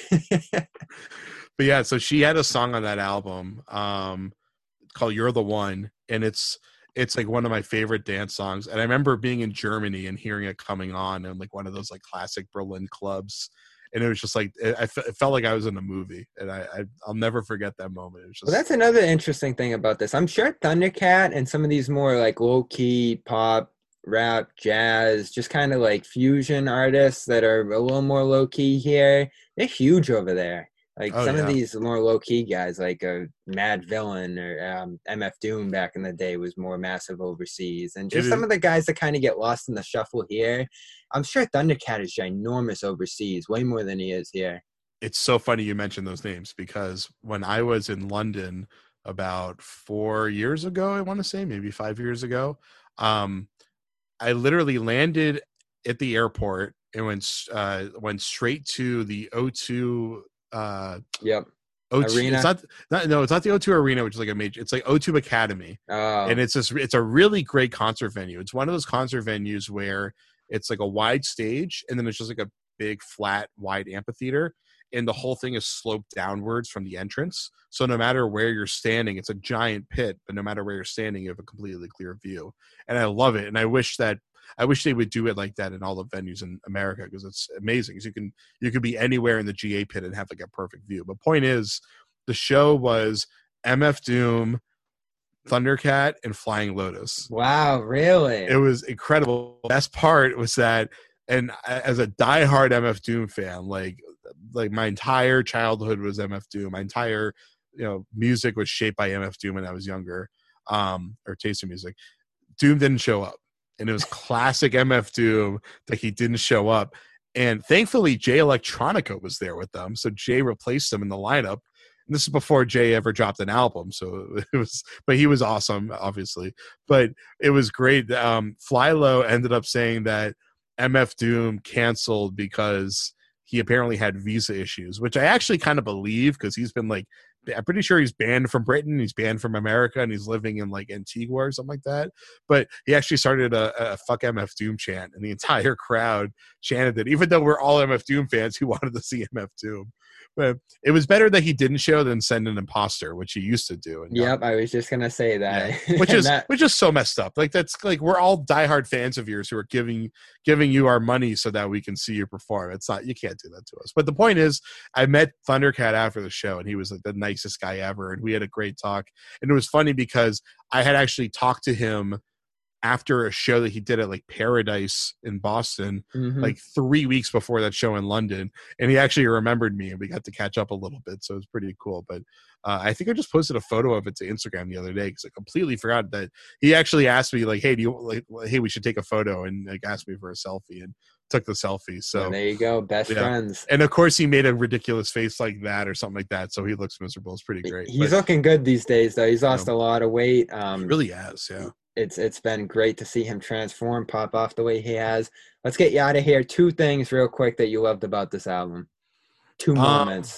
But yeah, so she had a song on that album um, called "You're the One," and it's it's like one of my favorite dance songs. And I remember being in Germany and hearing it coming on in like one of those like classic Berlin clubs, and it was just like it, I fe- it felt like I was in a movie, and I, I I'll never forget that moment. It was just Well, that's another interesting thing about this. I'm sure Thundercat and some of these more like low key pop, rap, jazz, just kind of like fusion artists that are a little more low key here, they're huge over there. Like Oh, some of yeah. these more low key guys, like a Mad Villain or um, M F Doom back in the day, was more massive overseas. And just It some is- of the guys that kind of get lost in the shuffle here. I'm sure Thundercat is ginormous overseas, way more than he is here. it's so funny you mentioned those names because when I was in London about four years ago, I want to say maybe five years ago, um, I literally landed at the airport and went uh, went straight to the O two. Uh, Yep. O two, Arena? it's not, not no, it's not the O two Arena, which is like a major. It's like O two Academy, Oh, and it's this. It's a really great concert venue. It's one of those concert venues where it's like a wide stage, and then it's just like a big flat wide amphitheater, and the whole thing is sloped downwards from the entrance. So no matter where you're standing, it's a giant pit, but no matter where you're standing, you have a completely clear view. And I love it. And I wish that I wish they would do it like that in all the venues in America because it's amazing. Because you can you could be anywhere in the G A pit and have like a perfect view. But point is, the show was M F Doom, Thundercat, and Flying Lotus. wow, really? It was incredible. The best part was that, and as a diehard M F Doom fan, like like my entire childhood was M F Doom. My entire you know music was shaped by M F Doom when I was younger, um, or taste of music. Doom didn't show up, and it was classic M F Doom that he didn't show up. And thankfully, Jay Electronica was there with them, so Jay replaced him in the lineup. And this is before Jay ever dropped an album, so it was. But he was awesome, obviously. But it was great. Um, Flylo ended up saying that M F Doom canceled because he apparently had visa issues, which I actually kind of believe because he's been like, I'm pretty sure he's banned from Britain, he's banned from America, and he's living in like Antigua or something like that. But he actually started a, a fuck M F Doom chant, and the entire crowd chanted it, even though we're all M F Doom fans who wanted to see M F Doom. But it was better that he didn't show than send an imposter, which he used to do. And Yep, I was just gonna say that. yeah. which is That- which is so messed up. Like that's like we're all diehard fans of yours who are giving giving you our money so that we can see you perform. It's not you can't do that to us. But the point is, I met Thundercat after the show, and he was like the nicest guy ever, and we had a great talk. And it was funny because I had actually talked to him after a show that he did at like Paradise in Boston, Mhm. like three weeks before that show in London, and he actually remembered me, and we got to catch up a little bit, so it was pretty cool. But uh, I think I just posted a photo of it to Instagram the other day because I completely forgot that he actually asked me like, "Hey, do you like? Hey, we should take a photo," and like asked me for a selfie, and took the selfie. So. Well, there you go, best yeah. friends. And of course, he made a ridiculous face like that or something like that, so he looks miserable. It's pretty great. He's But looking good these days, though. He's lost Yeah. a lot of weight. Um, he really has, yeah. it's it's been great to see him transform, pop off the way he has. Let's get you out of here. Two things real quick that you loved about this album. Two Um, moments.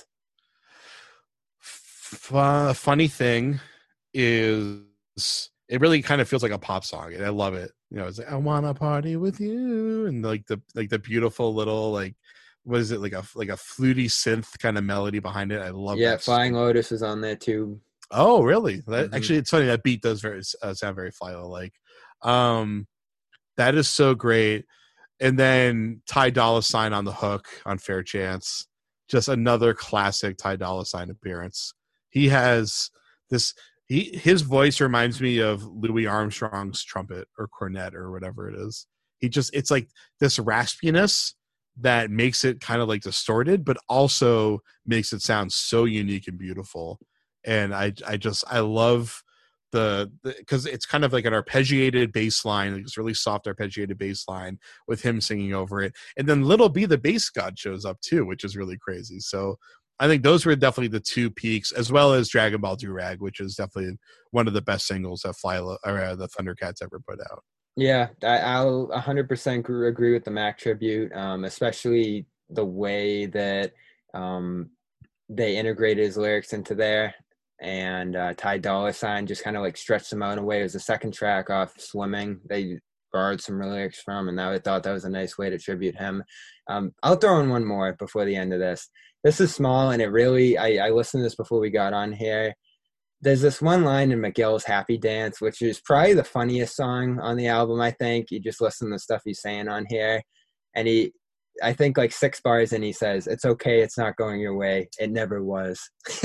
F- funny thing is, it really kind of feels like a pop song, and I love it. You know, it's like I wanna party with you, and like the like the beautiful little like, what is it like a like a fluty synth kind of melody behind it. I love Yeah, that. Flying Lotus is on there too. Oh, really? That, Mhm. Actually, it's funny. That beat does very uh, sound very Flylo-like. Um, that is so great. And then Ty Dolla Sign on the hook on Fair Chance. Just another classic Ty Dolla Sign appearance. He has this. He his voice reminds me of Louis Armstrong's trumpet or cornet or whatever it is. He just it's like this raspiness that makes it kind of like distorted, but also makes it sound so unique and beautiful. And I I just I love the because it's kind of like an arpeggiated bass line, like this really soft arpeggiated bass line with him singing over it. And then Little B the bass god shows up too, which is really crazy. So I think those were definitely the two peaks, as well as Dragon Ball Durag, which is definitely one of the best singles that Fly or uh, the Thundercats ever put out. Yeah, I, I'll one hundred percent agree with the Mac tribute, um, especially the way that um, they integrated his lyrics into there. And uh, Ty Dolla Sign just kind of like stretched them out in a way. It was the second track off Swimming. They borrowed some lyrics from, and I thought that was a nice way to tribute him. Um, I'll throw in one more before the end of this. This is small, and it really, I, I listened to this before we got on here. There's this one line in McGill's Happy Dance, which is probably the funniest song on the album, I think. You just listen to the stuff he's saying on here. And he, I think like six bars in, he says, "It's okay, it's not going your way. It never was."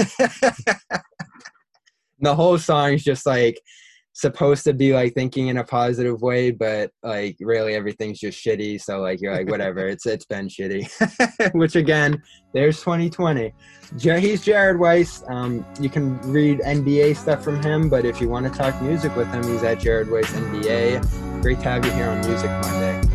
The whole song is just like supposed to be like thinking in a positive way, but like really everything's just shitty. So like you're like, whatever, it's it's been shitty. Which again, there's twenty twenty. He's Jared Weiss. Um, you can read N B A stuff from him, but if you want to talk music with him, he's at Jared Weiss N B A. Great to have you here on Music Monday.